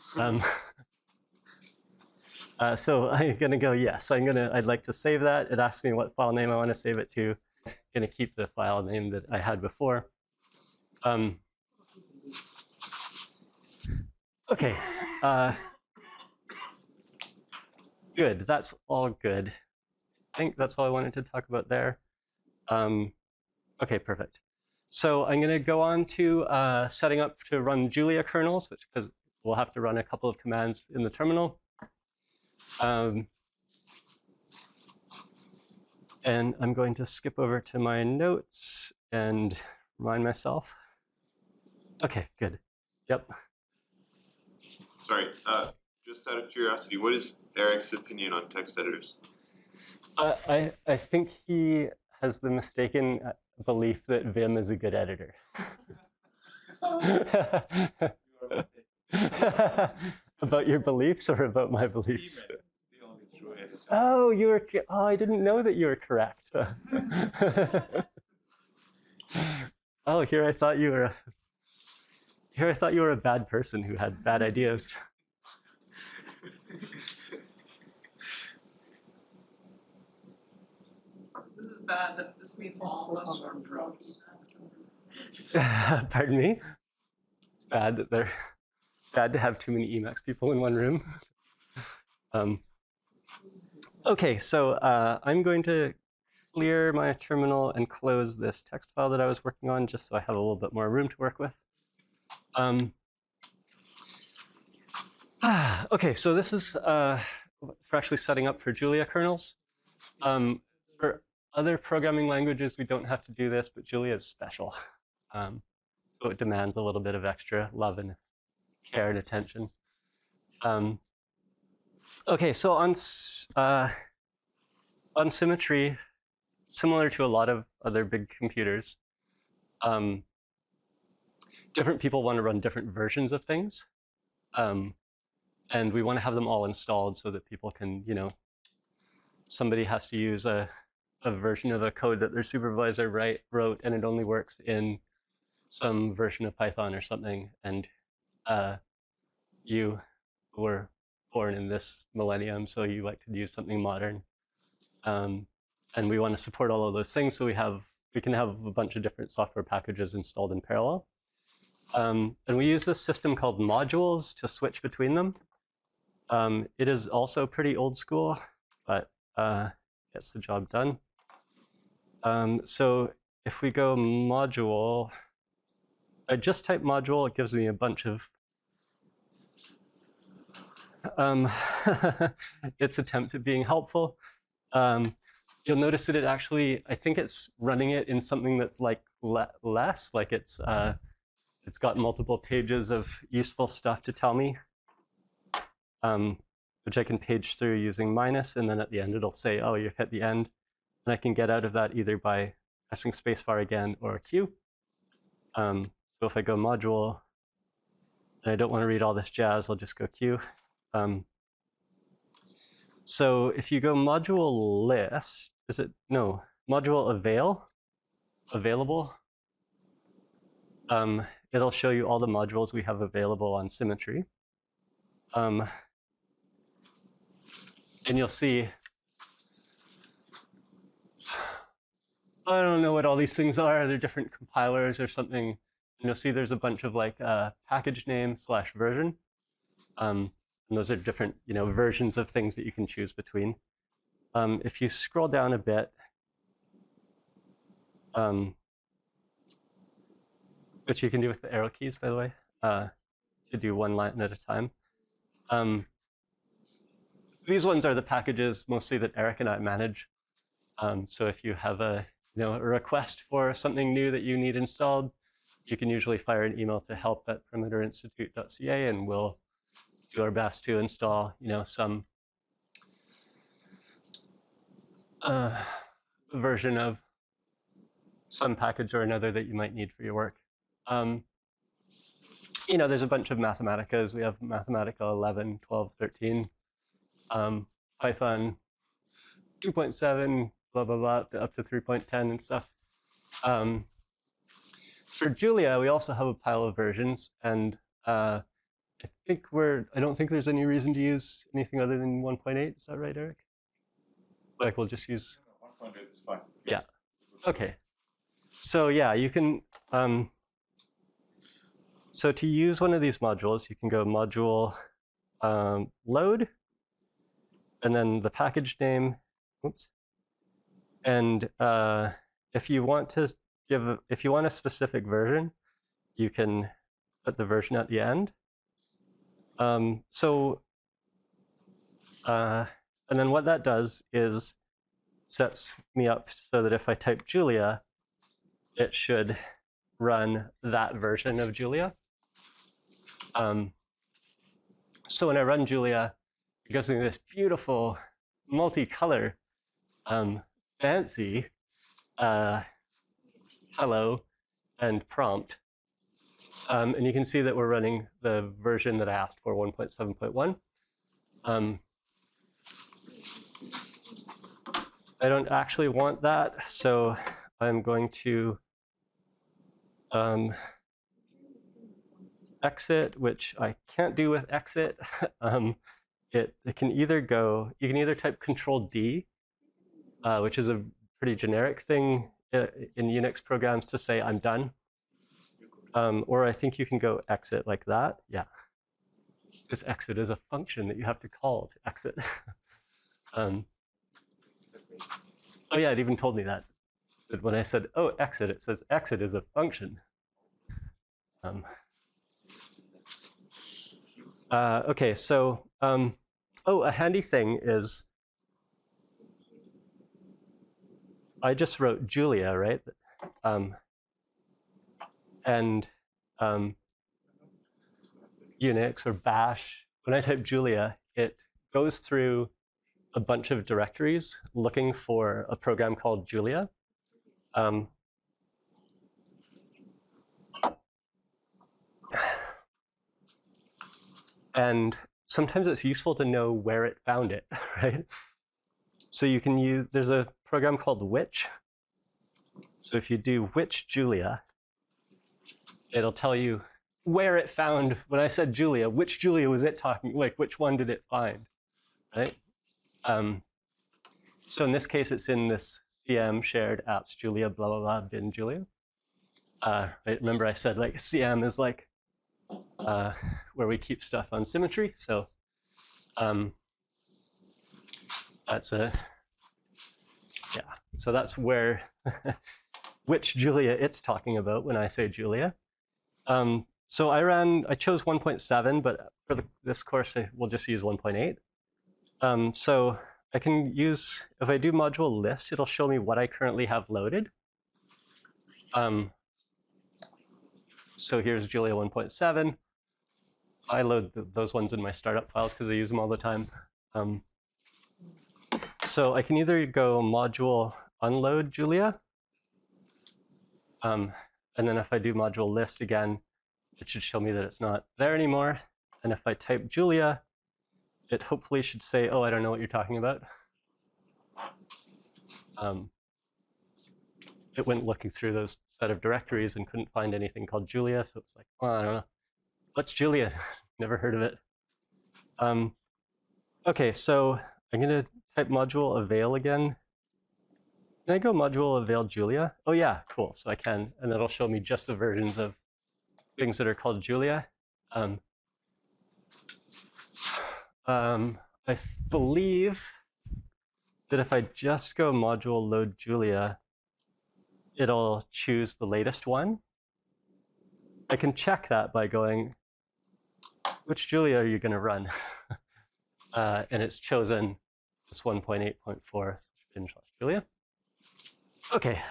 Speaker 1: So I'm gonna go yes. I'd like to save that. It asks me what file name I want to save it to. I'm gonna keep the file name that I had before. Okay. Good. That's all good. I think that's all I wanted to talk about there. Okay, perfect. So I'm gonna go on to setting up to run Julia kernels, which because we'll have to run a couple of commands in the terminal. And I'm going to skip over to my notes and remind myself. Okay, good. Yep.
Speaker 6: Sorry, just out of curiosity, what is Eric's opinion on text editors?
Speaker 1: I think he has the mistaken belief that Vim is a good editor. About your beliefs or about my beliefs? Oh, I didn't know that you were correct. Oh, here I thought you were a bad person who had bad ideas.
Speaker 5: This is bad that this means all of us are pros.
Speaker 1: Pardon me? It's bad that they're bad to have too many Emacs people in one room. Okay, so I'm going to clear my terminal and close this text file that I was working on just so I have a little bit more room to work with. Okay, so this is for actually setting up for Julia kernels. For other programming languages, we don't have to do this, but Julia is special. So it demands a little bit of extra love and care and attention. Okay, so on Symmetry, similar to a lot of other big computers, different people want to run different versions of things. And we want to have them all installed so that people can, somebody has to use a version of a code that their supervisor wrote, and it only works in some version of Python or something. And you were born in this millennium, so you like to use something modern. And we want to support all of those things, so we can have a bunch of different software packages installed in parallel. And we use this system called modules to switch between them. It is also pretty old school, but gets the job done. So if we go module, I just type module, it gives me a bunch of its attempt at being helpful. You'll notice that it actually, I think it's running it in something that's like less, like it's got multiple pages of useful stuff to tell me, which I can page through using minus, and then at the end it'll say, oh, you've hit the end. And I can get out of that either by pressing spacebar again or Q. So if I go module, and I don't want to read all this jazz, I'll just go Q. So if you go module list, module available, it'll show you all the modules we have available on Symmetry. And you'll see, I don't know what all these things are. They're different compilers or something. And you'll see there's a bunch of like package name / version. And those are different, versions of things that you can choose between. If you scroll down a bit, which you can do with the arrow keys, by the way, to do one line at a time. These ones are the packages mostly that Eric and I manage. So if you have a request for something new that you need installed, you can usually fire an email to help@perimeterinstitute.ca, and we'll do our best to install, some version of some package or another that you might need for your work. There's a bunch of Mathematicas. We have Mathematica 11, 12, 13, Python 2.7, blah, blah, blah, up to 3.10 and stuff. For Julia, we also have a pile of versions, and I don't think there's any reason to use anything other than 1.8. Is that right, Eric? Like we'll just use
Speaker 2: 1.8 is fine.
Speaker 1: Yeah. Okay. So yeah, you can. So to use one of these modules, you can go module load, and then the package name. Oops. And if you want a specific version, you can put the version at the end. And then what that does is sets me up so that if I type Julia, it should run that version of Julia. So when I run Julia, it goes into this beautiful multicolor, fancy hello and prompt. And you can see that we're running the version that I asked for, 1.7.1. I don't actually want that, so I'm going to exit, which I can't do with exit. It can either go, you can either type Control-D, which is a pretty generic thing in Unix programs to say I'm done. Or I think you can go exit like that. Yeah. This exit is a function that you have to call to exit. Oh yeah, it even told me that. But when I said, oh, exit, it says exit is a function. Okay, so, a handy thing is, I just wrote Julia, right? And Unix or Bash, when I type Julia, it goes through a bunch of directories looking for a program called Julia. And sometimes it's useful to know where it found it, right? So you can use, there's a program called which. So if you do which Julia, it'll tell you where it found, when I said Julia, which Julia was it talking, like which one did it find, right? So in this case, it's in this CM shared apps Julia, blah, blah, blah, bin Julia. Right? Remember I said like CM is like where we keep stuff on symmetry. So that's so that's where which Julia it's talking about when I say Julia. So I chose 1.7, but for this course, we'll just use 1.8. So I can use, if I do module list, it'll show me what I currently have loaded. So here's Julia 1.7. I load those ones in my startup files because I use them all the time. So I can either go module unload Julia, and then if I do module list again, it should show me that it's not there anymore. And if I type Julia, it hopefully should say, oh, I don't know what you're talking about. It went looking through those set of directories and couldn't find anything called Julia. So it's like, well, I don't know. What's Julia? Never heard of it. Okay, so I'm going to type module avail again. Can I go module avail Julia? Oh yeah, cool. So I can, and that'll show me just the versions of things that are called Julia. I believe that if I just go module load Julia, it'll choose the latest one. I can check that by going, which Julia are you going to run? And it's chosen this 1.8.4 bin/Julia. Okay.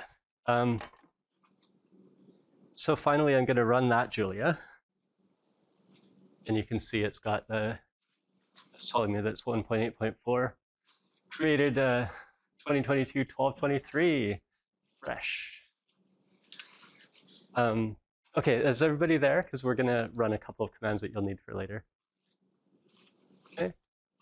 Speaker 1: So finally, I'm going to run that Julia. And you can see it's got it's telling me that it's 1.8.4. Created 2022 12/23 fresh. Okay, is everybody there? Because we're going to run a couple of commands that you'll need for later. Okay.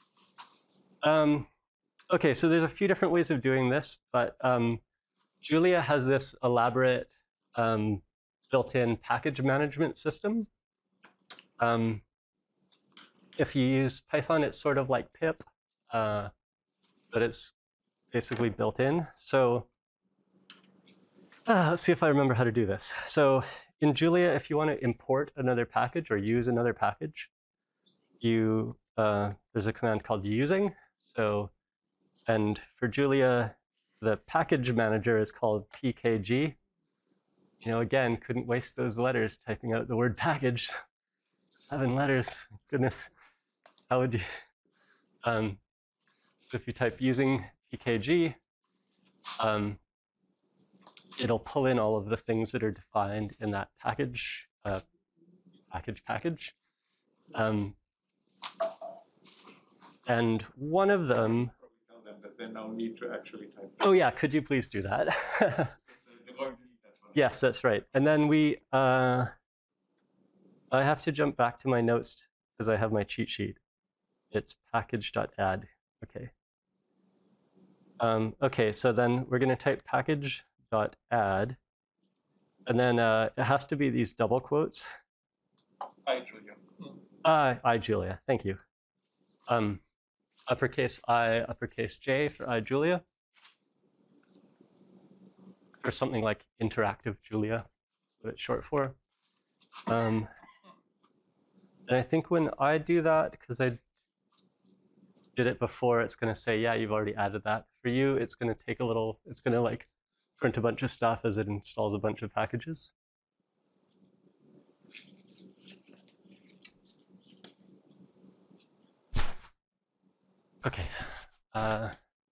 Speaker 1: Okay, so there's a few different ways of doing this, but Julia has this elaborate built-in package management system. If you use Python, it's sort of like pip, but it's basically built in. So let's see if I remember how to do this. So in Julia, if you want to import another package or use another package, there's a command called using. So, and for Julia, the package manager is called pkg. You know, again, couldn't waste those letters typing out the word package. 7 letters, goodness. How would you? So if you type using pkg, it'll pull in all of the things that are defined in that package, package. And one of them.
Speaker 2: Tell them that they now need to actually type.
Speaker 1: Oh yeah, could you please do that?
Speaker 2: They're going to need that one.
Speaker 1: Yes, that's right. And then I have to jump back to my notes because I have my cheat sheet. It's package.add. Okay. Okay, so then we're going to type package.add, and then it has to be these double quotes.
Speaker 2: Hi, Julia.
Speaker 1: iJulia, thank you. Uppercase I, uppercase J for iJulia. Or something like interactive Julia, that's what it's short for. And I think when I do that, because I did it before, it's going to say, yeah, you've already added that. For you, it's going to take a little, it's going to like print a bunch of stuff as it installs a bunch of packages. Okay. How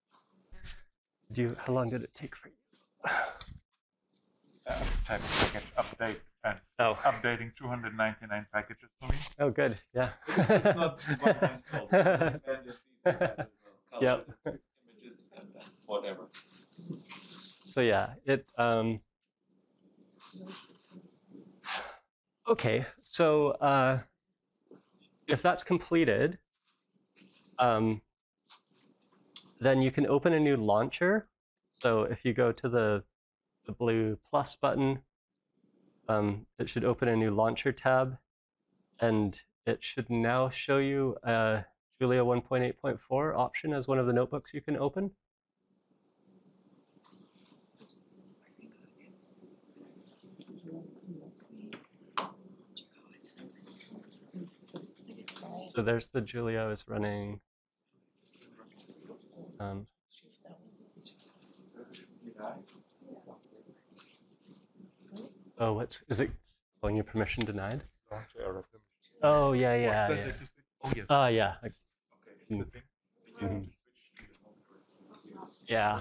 Speaker 1: long did it take for you?
Speaker 2: Type package update and updating 299 packages for me.
Speaker 1: Oh, good. Yeah.
Speaker 2: It's not one install. And just
Speaker 1: Yep.
Speaker 2: images and whatever.
Speaker 1: So yeah, okay, so if that's completed, then you can open a new launcher. So if you go to the blue plus button, it should open a new launcher tab, and it should now show you a Julia 1.8.4 option as one of the notebooks you can open. So there's the Julia I was running. Oh, is it calling you permission denied? Oh, yeah.
Speaker 2: Oh, yes.
Speaker 1: Yeah.
Speaker 2: Okay, it's the thing.
Speaker 1: Mhm. Yeah.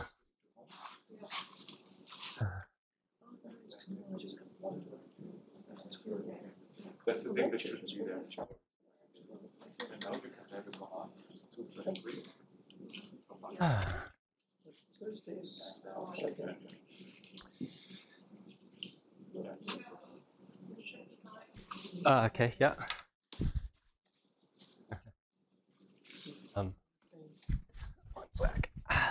Speaker 2: That's the thing that shouldn't be there. And now we can have it go on. 2 plus 3.
Speaker 1: Okay, yeah. One sec.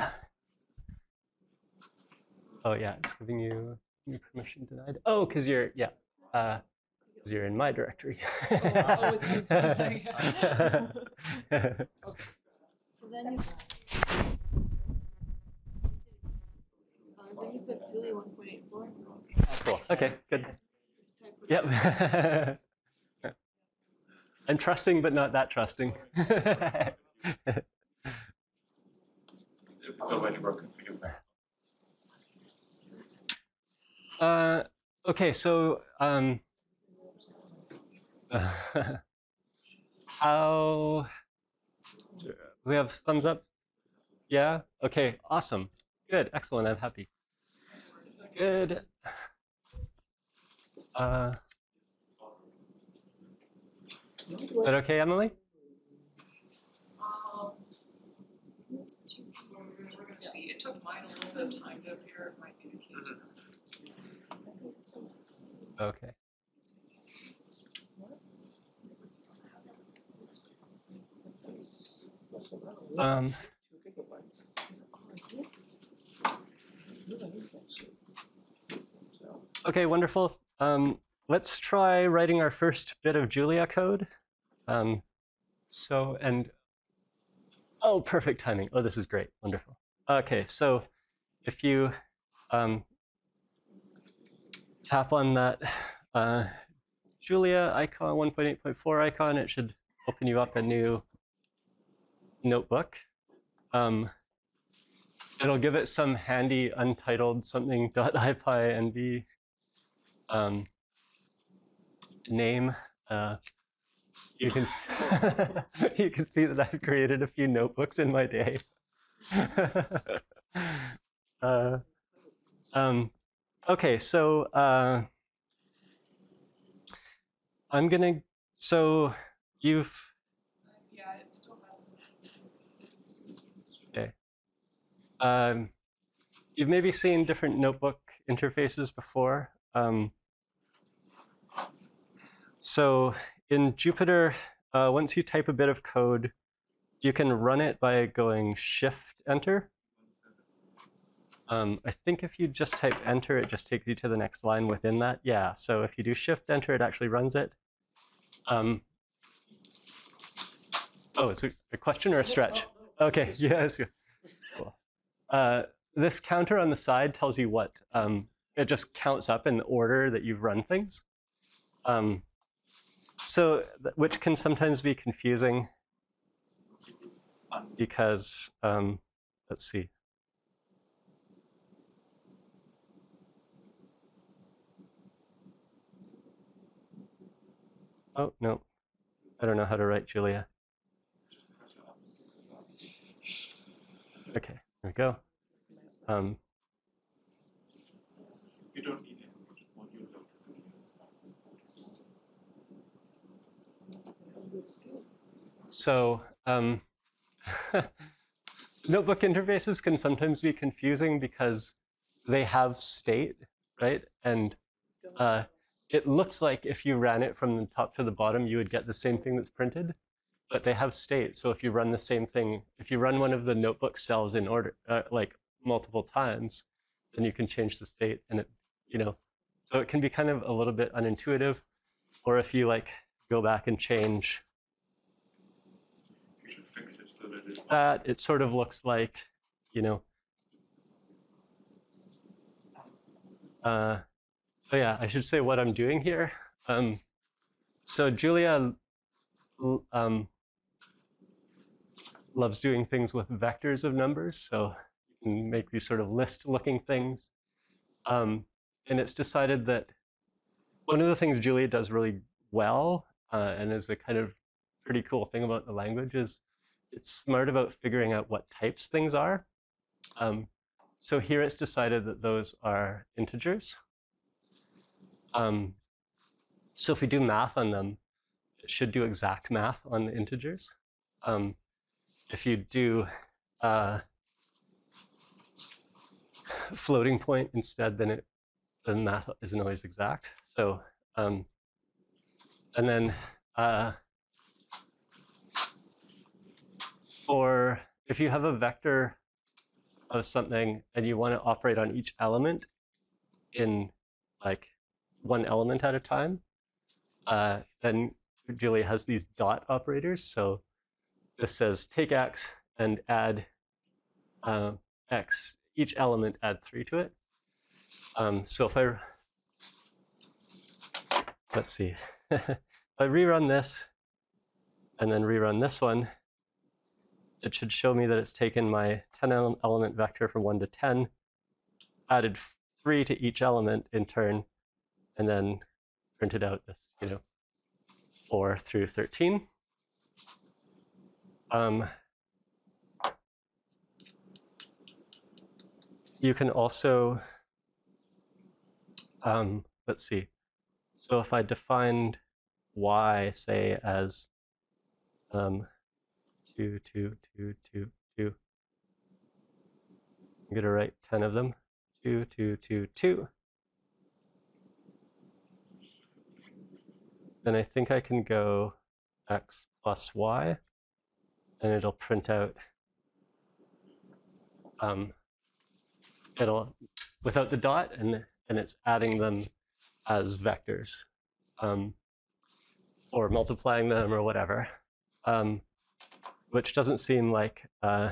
Speaker 1: Oh yeah, it's giving you permission denied. Oh, because you're you're in my directory.
Speaker 5: It's used that thing.
Speaker 3: Well, then you put Julia 1.84.
Speaker 1: Cool. Okay, good. Yep. I'm trusting, but not that trusting.
Speaker 2: If it's already working for you.
Speaker 1: Okay, so How, we have thumbs up? Yeah? Okay, awesome. Good, excellent, I'm happy. Good. Is that okay, Emily?
Speaker 5: We're gonna see, it took mine a little bit of time to appear, it might be the case.
Speaker 1: Okay. Okay, wonderful. Let's try writing our first bit of Julia code. Oh, perfect timing. Oh, this is great. Wonderful. Okay, so if you tap on that Julia icon, 1.8.4 icon, it should open you up a new notebook. It'll give it some handy untitled something .ipynb name. You can you can see that I've created a few notebooks in my day. Okay, so I'm gonna. So you've.
Speaker 5: Yeah, it still hasn't.
Speaker 1: Okay. You've maybe seen different notebook interfaces before. So in Jupyter, once you type a bit of code, you can run it by going Shift-Enter. I think if you just type Enter, it just takes you to the next line within that. Yeah, so if you do Shift-Enter, it actually runs it. Oh, is it a question or a stretch? Okay, yeah, that's good. Cool. This counter on the side tells you what, it just counts up in the order that you've run things. Which can sometimes be confusing because, let's see. Oh, no, I don't know how to write Julia. Okay, there we go.
Speaker 2: You don't need it.
Speaker 1: So notebook interfaces can sometimes be confusing because they have state, right? And it looks like if you ran it from the top to the bottom, you would get the same thing that's printed, but they have state. So if you run the same thing, if you run one of the notebook cells in order, like multiple times, then you can change the state, and it, so it can be kind of a little bit unintuitive. Or if you like go back and change
Speaker 2: Fix it so that
Speaker 1: it sort of looks like, oh yeah, I should say what I'm doing here. So Julia loves doing things with vectors of numbers, so you can make these sort of list-looking things. And it's decided that one of the things Julia does really well, and is a kind of pretty cool thing about the language, is it's smart about figuring out what types things are. So here it's decided that those are integers. So if we do math on them, it should do exact math on the integers. If you do floating point instead, then the math isn't always exact. So, and then if you have a vector of something and you want to operate on each element in like one element at a time, then Julia has these dot operators. So this says take x and add x, each element add 3 to it. So if let's see, if I rerun this and then rerun this one, it should show me that it's taken my 10 element vector from 1 to 10, added 3 to each element in turn, and then printed out this, 4 through 13. You can also, let's see. So if I defined y, say, as 2, 2, 2, 2, 2, I'm going to write 10 of them. 2, 2, 2, 2. Then I think I can go x plus y, and it'll print out, it'll, without the dot, and it's adding them as vectors, or multiplying them or whatever, which doesn't seem like, oh,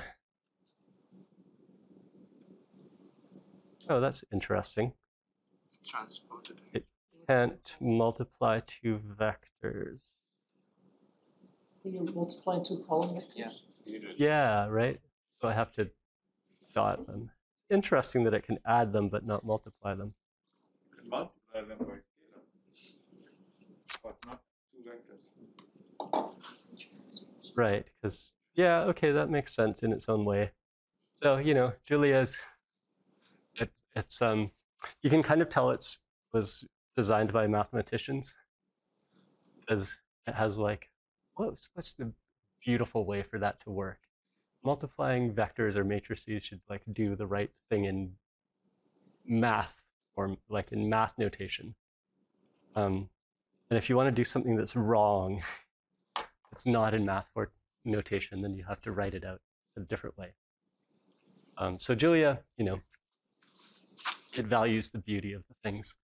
Speaker 1: that's interesting.
Speaker 4: Transposed.
Speaker 1: It can't multiply two vectors.
Speaker 7: So you're multiplying two column vectors?
Speaker 4: Yeah.
Speaker 1: Yeah, right? So I have to dot them. Interesting that it can add them but not multiply them.
Speaker 2: You can multiply them by scalar, but not two vectors.
Speaker 1: Right, because, yeah, okay, that makes sense in its own way. So, you know, Julia's, it's you can kind of tell it was designed by mathematicians, because it has like, what's the beautiful way for that to work? Multiplying vectors or matrices should like do the right thing in math, or like in math notation. And if you want to do something that's wrong, it's not in math or notation, then you have to write it out a different way. So Julia, you know, it values the beauty of the things.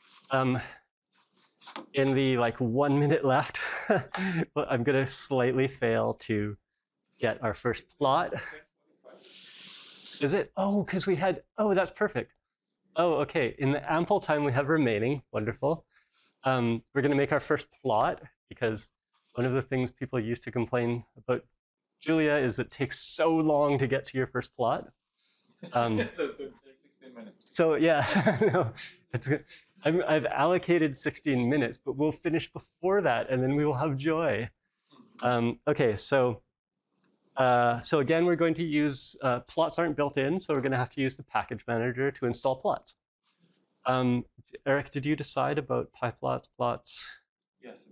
Speaker 1: In the like 1 minute left, well, I'm going to slightly fail to get our first plot. Is it? Oh, because we had, oh, that's perfect. Oh, okay. In the ample time we have remaining, wonderful. We're going to make our first plot, because one of the things people used to complain about Julia is it takes so long to get to your first plot.
Speaker 2: So it's going to take 16 minutes.
Speaker 1: So yeah, no, it's good. I've allocated 16 minutes, but we'll finish before that, and then we will have joy. Okay, so again, we're going to use, plots aren't built in, so we're going to have to use the package manager to install plots. Eric, did you decide about pyplots, plots?
Speaker 2: Yes,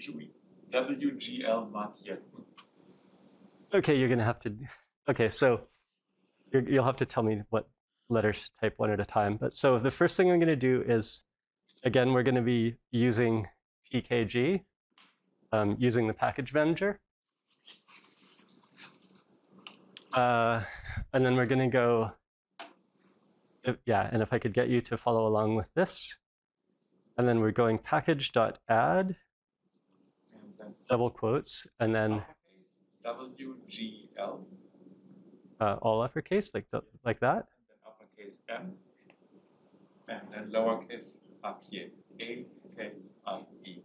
Speaker 2: WGL Marquette.
Speaker 1: Okay, you're going to have to, okay, so you'll have to tell me what letters to type one at a time. But so the first thing I'm going to do is, again, we're going to be using PKG, using the package manager. And then we're going to go, yeah, and if I could get you to follow along with this. And then we're going package.add, double quotes, and then
Speaker 2: WGL,
Speaker 1: all uppercase, like that.
Speaker 2: and then uppercase M, and then lowercase Marquette, A-K-I-E.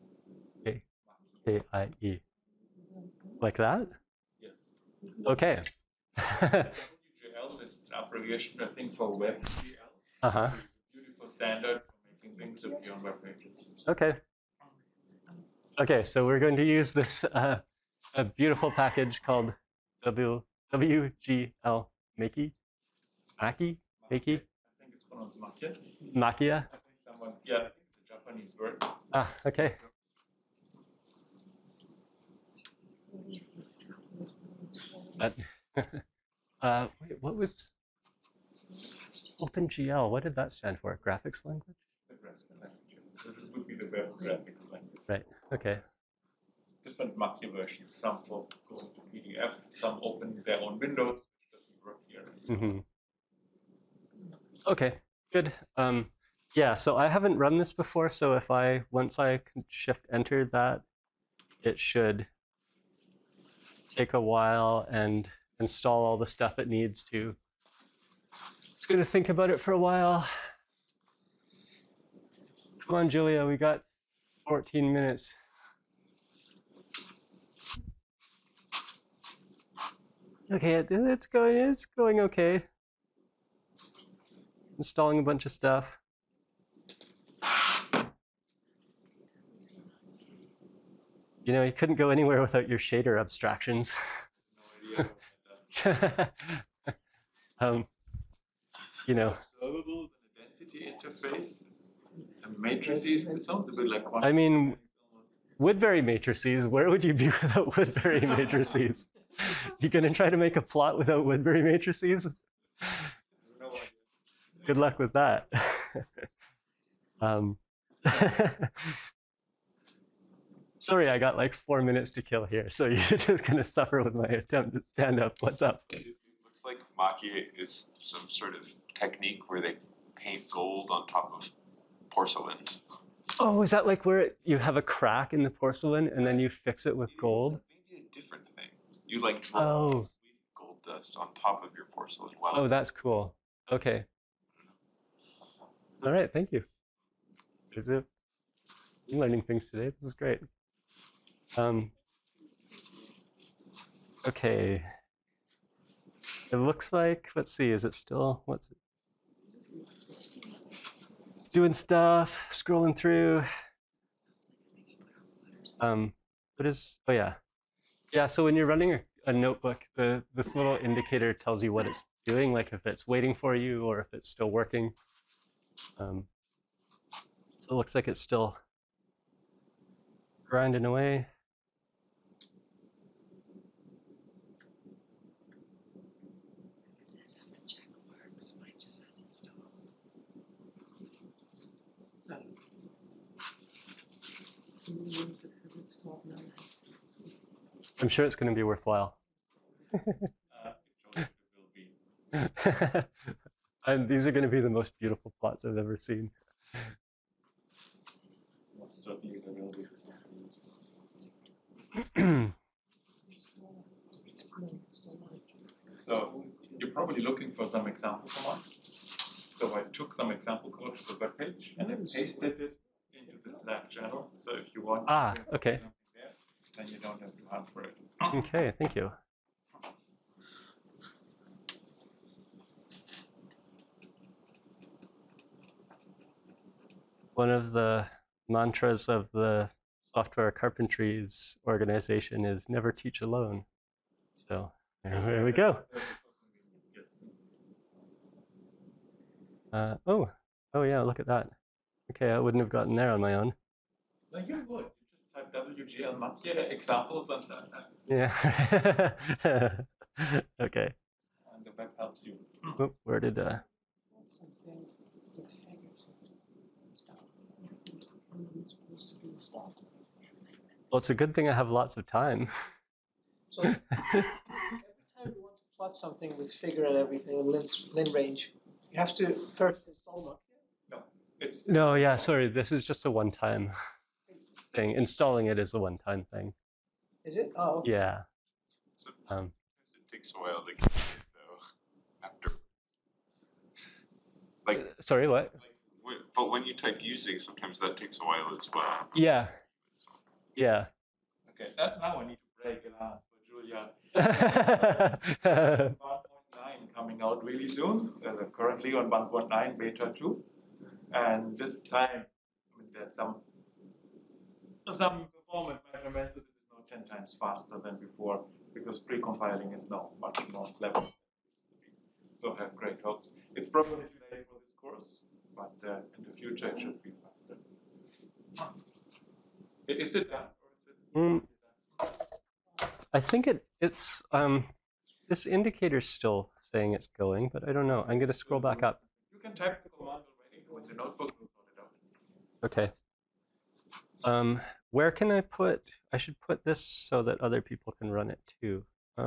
Speaker 1: A-I-E. Like that?
Speaker 2: Yes.
Speaker 1: Okay.
Speaker 2: WGL is the abbreviation, I think, for WebGL.
Speaker 1: Uh-huh.
Speaker 2: Beautiful standard for making things appear on web pages.
Speaker 1: Okay. Okay, so we're going to use this a beautiful package called WGL Makey. Makey?
Speaker 2: I think it's pronounced Marquette.
Speaker 1: Makia?
Speaker 2: I think someone, yeah, I think it's a Japanese word.
Speaker 1: Ah, okay. Wait, what was OpenGL? What did that stand for? Graphics language?
Speaker 2: It's a graphics language. So this would be the web graphics language.
Speaker 1: Right, okay.
Speaker 2: Different Macchia versions, some for going to PDF, some open their own windows, which doesn't work here.
Speaker 1: Mm-hmm. Okay, good. Yeah, so I haven't run this before, so once I can shift enter that, it should take a while and install all the stuff it needs to. It's going to think about it for a while. Come on, Julia, we got 14 minutes. Okay, it's going okay. Installing a bunch of stuff. You know, you couldn't go anywhere without your shader abstractions.
Speaker 2: No idea.
Speaker 1: You know,
Speaker 2: Observables and a density interface. And matrices. This sounds a bit like quantum
Speaker 1: I mean,
Speaker 2: mechanics almost.
Speaker 1: Woodbury matrices, where would you be without Woodbury matrices? You gonna try to make a plot without Woodbury matrices?
Speaker 2: No idea.
Speaker 1: Good luck with that. Sorry, I got like 4 minutes to kill here, so you're just gonna suffer with my attempt to stand up. What's up?
Speaker 6: It looks like maki is some sort of technique where they paint gold on top of porcelain.
Speaker 1: Oh, is that like where you have a crack in the porcelain and then you fix it with gold?
Speaker 6: Maybe a different thing. You like draw
Speaker 1: Oh.
Speaker 6: sweet gold dust on top of your porcelain. Wow.
Speaker 1: Oh, that's cool. Okay. All right, thank you. I'm learning things today. This is great. Okay. It looks like, let's see, is it still, what's it? It's doing stuff, scrolling through. What is, oh yeah. Yeah, so when you're running a notebook, this little indicator tells you what it's doing, like if it's waiting for you or if it's still working. So it looks like it's still grinding away. I'm sure it's going to be worthwhile.
Speaker 2: It will be.
Speaker 1: And these are going to be the most beautiful plots I've ever seen.
Speaker 2: Most certainly there will be. So you're probably looking for some example commands. So I took some example code to the web page and I pasted it into the Slack channel. So if you want
Speaker 1: Ah,
Speaker 2: to
Speaker 1: okay.
Speaker 2: something there, then you don't have to hunt for it.
Speaker 1: Okay, thank you. One of the mantras of the software carpentries organization is never teach alone. So there we go.
Speaker 2: Yes.
Speaker 1: Oh yeah, look at that. Okay, I wouldn't have gotten there on my own.
Speaker 2: No, you would. You just type WGL Maki examples and
Speaker 1: Yeah. Okay.
Speaker 2: and the web helps you.
Speaker 1: Oop, where did
Speaker 7: Something with figures. It's supposed to be stuff.
Speaker 1: well, it's a good thing I have lots of time.
Speaker 7: So every time you want to plot something with figure and everything, lin range, you have to first install Maki.
Speaker 2: No, it's
Speaker 1: No, yeah, sorry. This is just a one-time thing. Installing it is a one-time thing.
Speaker 7: Is it? Oh, okay.
Speaker 1: Yeah.
Speaker 6: So
Speaker 1: Um,
Speaker 6: it takes a while to get it though. After. Like,
Speaker 1: sorry, what?
Speaker 6: but when you type using, sometimes that takes a while as well.
Speaker 1: Yeah. Yeah.
Speaker 2: okay. Now I need to break glass for Julia. 1.9 coming out really soon. Currently on 1.9 beta 2, and this time, I mean, there's some performance measurements. So this is now 10 times faster than before because pre-compiling is now much more clever. So I have great hopes. It's probably too late for this course, but in the future it should be faster. Is it done? Or is it
Speaker 1: I think it's this indicator's still saying it's going, but I don't know. I'm going to scroll back up.
Speaker 2: You can type the command already with the notebook. We'll sort it out.
Speaker 1: Okay. Where can I put? I should put this so that other people can run it too.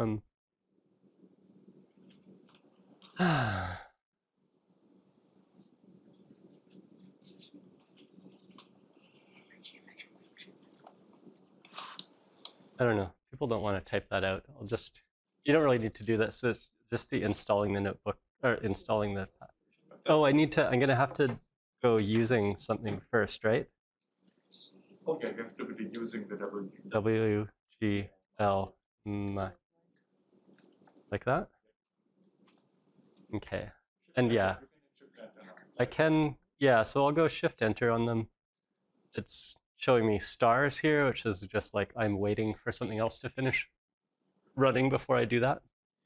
Speaker 1: I don't know. People don't want to type that out. I'll just. You don't really need to do this. It's just the installing the notebook or installing the. Oh, I need to. I'm gonna have to go using something first, right?
Speaker 2: Okay, you have to be using the
Speaker 1: WGL like that. Okay. And yeah, I can. Yeah. So I'll go Shift Enter on them. It's showing me stars here, which is just like I'm waiting for something else to finish running before I do that.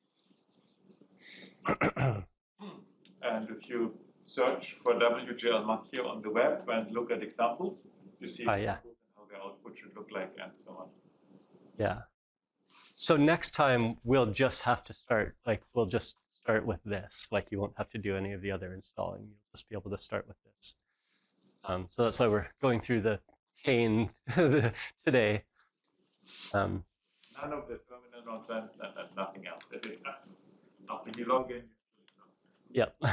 Speaker 2: And if you search for WGL Machio on the web and look at examples, you see
Speaker 1: Yeah.
Speaker 2: examples and how the output should look like and so on.
Speaker 1: Yeah. So next time we'll just have to start, like we'll just start with this. Like you won't have to do any of the other installing. You'll just be able to start with this. So that's why we're going through the pain today.
Speaker 2: None of the terminal nonsense and nothing else. If it's after you log in,
Speaker 1: Yep.
Speaker 5: So,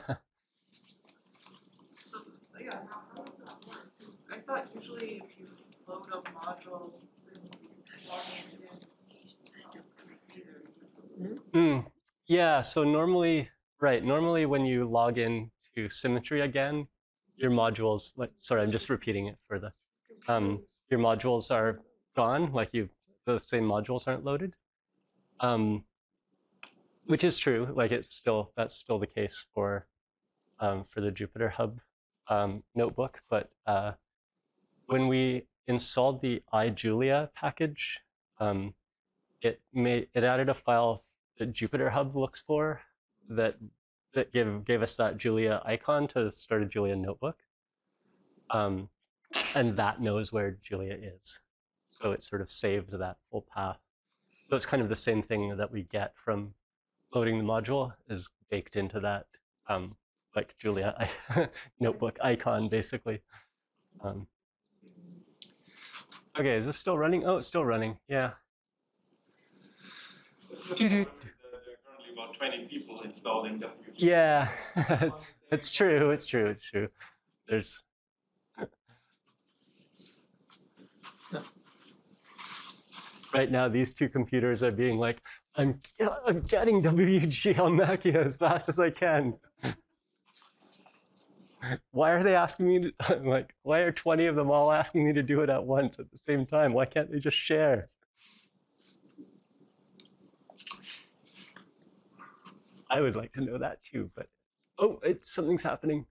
Speaker 5: yeah, how does that work? 'Cause I thought usually if you load a module, log in, it doesn't either.
Speaker 1: Yeah, so normally when you log in to Symmetry again, your modules, like, sorry, I'm just repeating it for the, your modules are gone, like the same modules aren't loaded. Which is true, like that's still the case for the Jupyter Hub notebook, but when we installed the iJulia package, it added a file that Jupyter Hub looks for that gave us that Julia icon to start a Julia notebook, and that knows where Julia is, so it sort of saved that full path. So it's kind of the same thing that we get from loading the module is baked into that like Julia notebook icon, basically. Okay, is this still running? Oh, it's still running. Yeah.
Speaker 2: there are currently about 20 people installing WGL.
Speaker 1: Yeah, it's true. There's right now these two computers are being like, I'm getting WGL Machio as fast as I can. Why are they asking me to, like, why are 20 of them all asking me to do it at once at the same time? Why can't they just share? I would like to know that too, but oh, something's happening.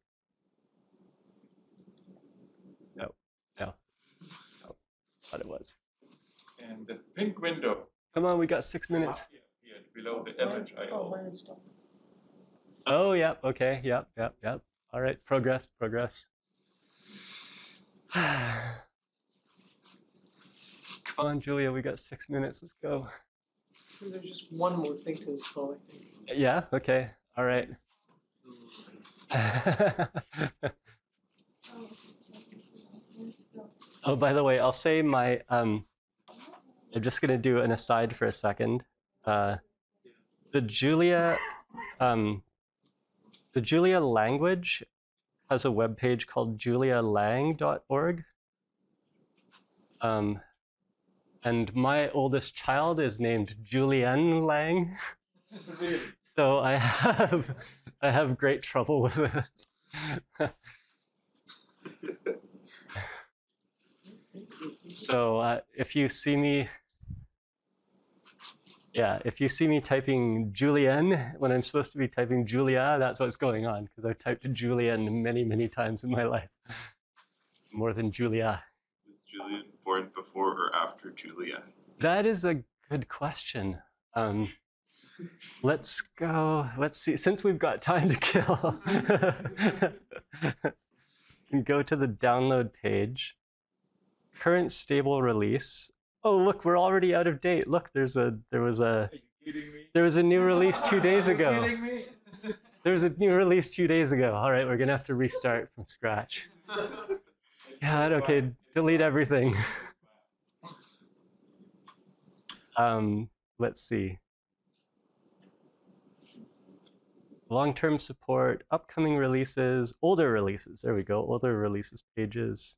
Speaker 1: No, thought it was.
Speaker 2: And the pink window
Speaker 1: Come on, we got 6 minutes.
Speaker 2: appeared below the image
Speaker 7: Oh,
Speaker 2: IO.
Speaker 7: mine stopped.
Speaker 1: Oh, yeah, okay, yep. All right, progress. Come on, Julia, we got 6 minutes, let's go.
Speaker 7: So there's just one more thing to install, I think.
Speaker 1: Yeah, okay, all right. Oh, by the way, I'll say my, I'm just gonna do an aside for a second. The Julia language has a web page called julialang.org. And my oldest child is named Julian Lang. So I have great trouble with it. So if you see me typing Julian when I'm supposed to be typing Julia, that's what's going on, because I've typed Julian many, many times in my life. More than Julia.
Speaker 6: Was Julian born before or after Julia?
Speaker 1: That is a good question. Let's see, since we've got time to kill, and go to the download page. Current stable release. Oh, look, we're already out of date. Look, there was a new release 2 days ago. There was a new release 2 days ago. All right, we're gonna have to restart from scratch. God, okay, delete everything. Let's see. Long-term support, upcoming releases, older releases. There we go, older releases pages.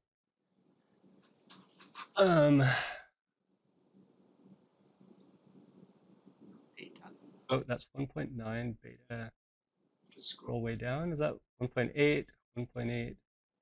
Speaker 1: Oh, that's 1.9 beta. Just scroll way down. Is that 1.8? 1.8.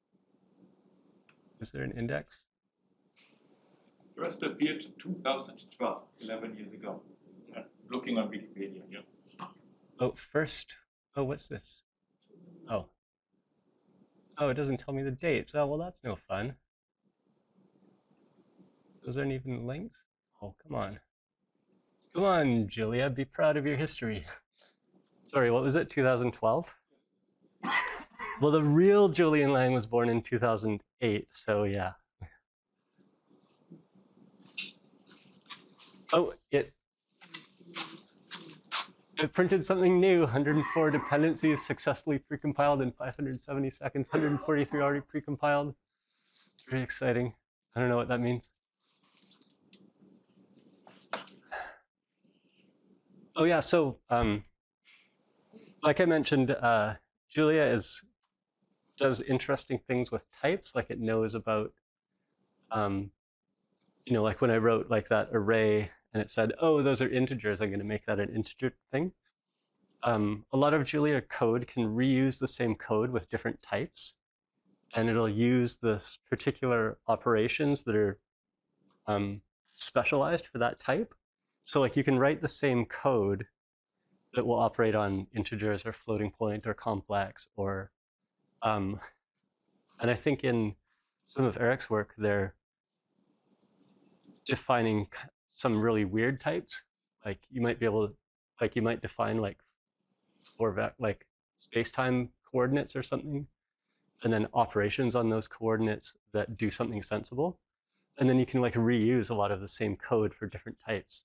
Speaker 1: Is there an index?
Speaker 2: First appeared in 2012, 11 years ago. Looking on Wikipedia, yeah.
Speaker 1: Oh, first. Oh, what's this? Oh. Oh, it doesn't tell me the dates. Oh, well, that's no fun. Those aren't even links? Oh, come on. Come on, Julia, be proud of your history. Sorry, what was it, 2012? Well, the real Julian Lang was born in 2008, so yeah. Oh, it printed something new. 104 dependencies successfully precompiled in 570 seconds, 143 already precompiled. Very exciting. I don't know what that means. Oh yeah, so like I mentioned, Julia does interesting things with types. Like it knows about, you know, like when I wrote like that array and it said, oh, those are integers, I'm going to make that an integer thing. A lot of Julia code can reuse the same code with different types, and it'll use the particular operations that are specialized for that type. So like you can write the same code that will operate on integers or floating point or complex or, and I think in some of Eric's work, they're defining some really weird types. Like you might be able to, like you might define like like space-time coordinates or something, and then operations on those coordinates that do something sensible. And then you can like reuse a lot of the same code for different types.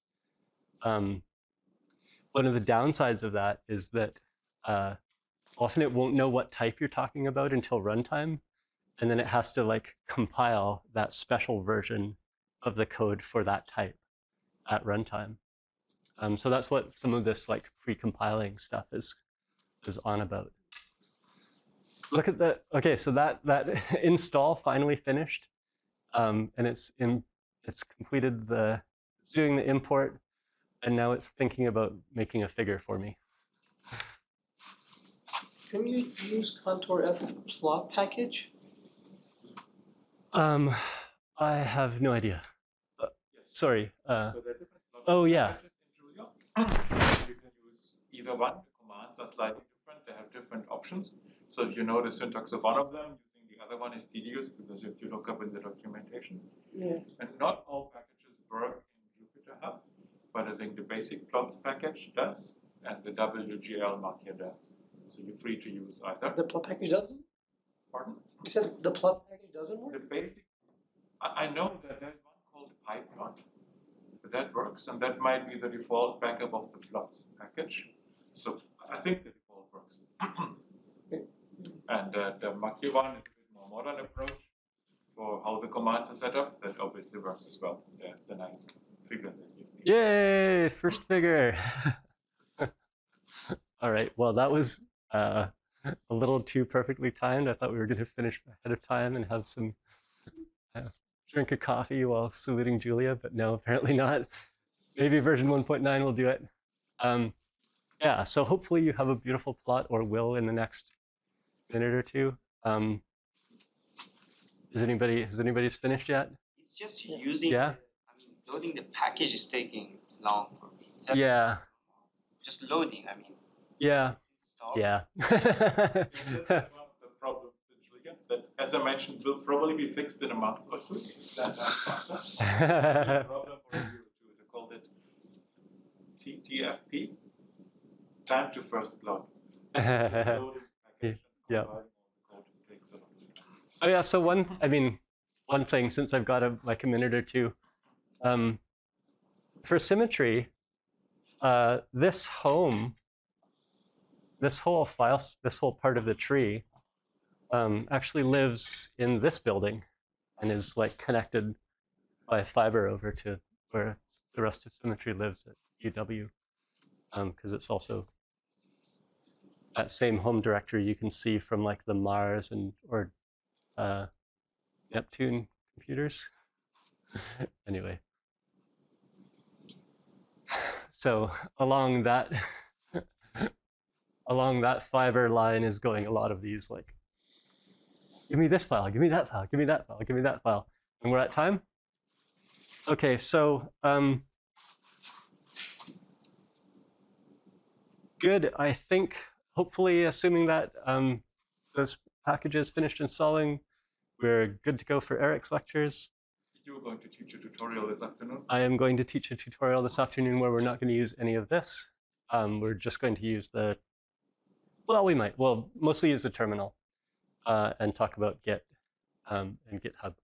Speaker 1: One of the downsides of that is that often it won't know what type you're talking about until runtime, and then it has to like compile that special version of the code for that type at runtime. So that's what some of this like pre-compiling stuff is on about. Look at that. Okay, so that install finally finished, and it's completed it's doing the import, and now it's thinking about making a figure for me.
Speaker 7: Can you use contour F plot package?
Speaker 1: I have no idea. Sorry.
Speaker 2: So there are different
Speaker 1: Oh yeah.
Speaker 2: in Julia. You can use either one. The commands are slightly different. They have different options. So if you know the syntax of one of them, using the other one is tedious because if you look up in the documentation.
Speaker 7: Yeah.
Speaker 2: And not all packages work in Jupyter Hub, but I think the basic plots package does, and the WGL Macchia does. So you're free to use either.
Speaker 7: The plot package doesn't?
Speaker 2: Pardon?
Speaker 7: You said the plot package doesn't
Speaker 2: The
Speaker 7: work?
Speaker 2: basic, I know that there's one called PyPlot. That works, and that might be the default backup of the plots package. So I think the default works. And the Macchia one is a bit more modern approach for how the commands are set up. That obviously works as well. There's the nice figure that you see.
Speaker 1: Yay! First figure. All right. Well, that was a little too perfectly timed. I thought we were going to finish ahead of time and have some drink a coffee while saluting Julia, but no, apparently not. Maybe version 1.9 will do it. Yeah, so hopefully you have a beautiful plot, or will in the next minute or two. Has anybody's finished yet?
Speaker 8: It's just using.
Speaker 1: Yeah.
Speaker 8: I mean, loading the package is taking long for me.
Speaker 1: Yeah.
Speaker 8: Just loading. I mean.
Speaker 1: Yeah.
Speaker 8: Install.
Speaker 1: Yeah.
Speaker 2: That's one of the problems with Julia that, as I mentioned, will probably be fixed in a month or two. That's a problem for a year or two. They called it TFP, time to first plot.
Speaker 1: Yeah. Oh yeah. So one thing, since I've got like a minute or two, for symmetry, this whole part of the tree actually lives in this building and is like connected by fiber over to where the rest of symmetry lives at UW, because it's also that same home directory you can see from like the Mars or Neptune computers. Anyway, so along that fiber line is going a lot of these like, give me this file, give me that file, give me that file, give me that file. And we're at time? Okay, so good. I think hopefully, assuming that those packages finished installing, we're good to go for Eric's lectures.
Speaker 2: you're going to teach a tutorial this afternoon.
Speaker 1: I am going to teach a tutorial this afternoon where we're not going to use any of this. We're just going to use the, well, we might. We'll mostly use the terminal and talk about Git and GitHub.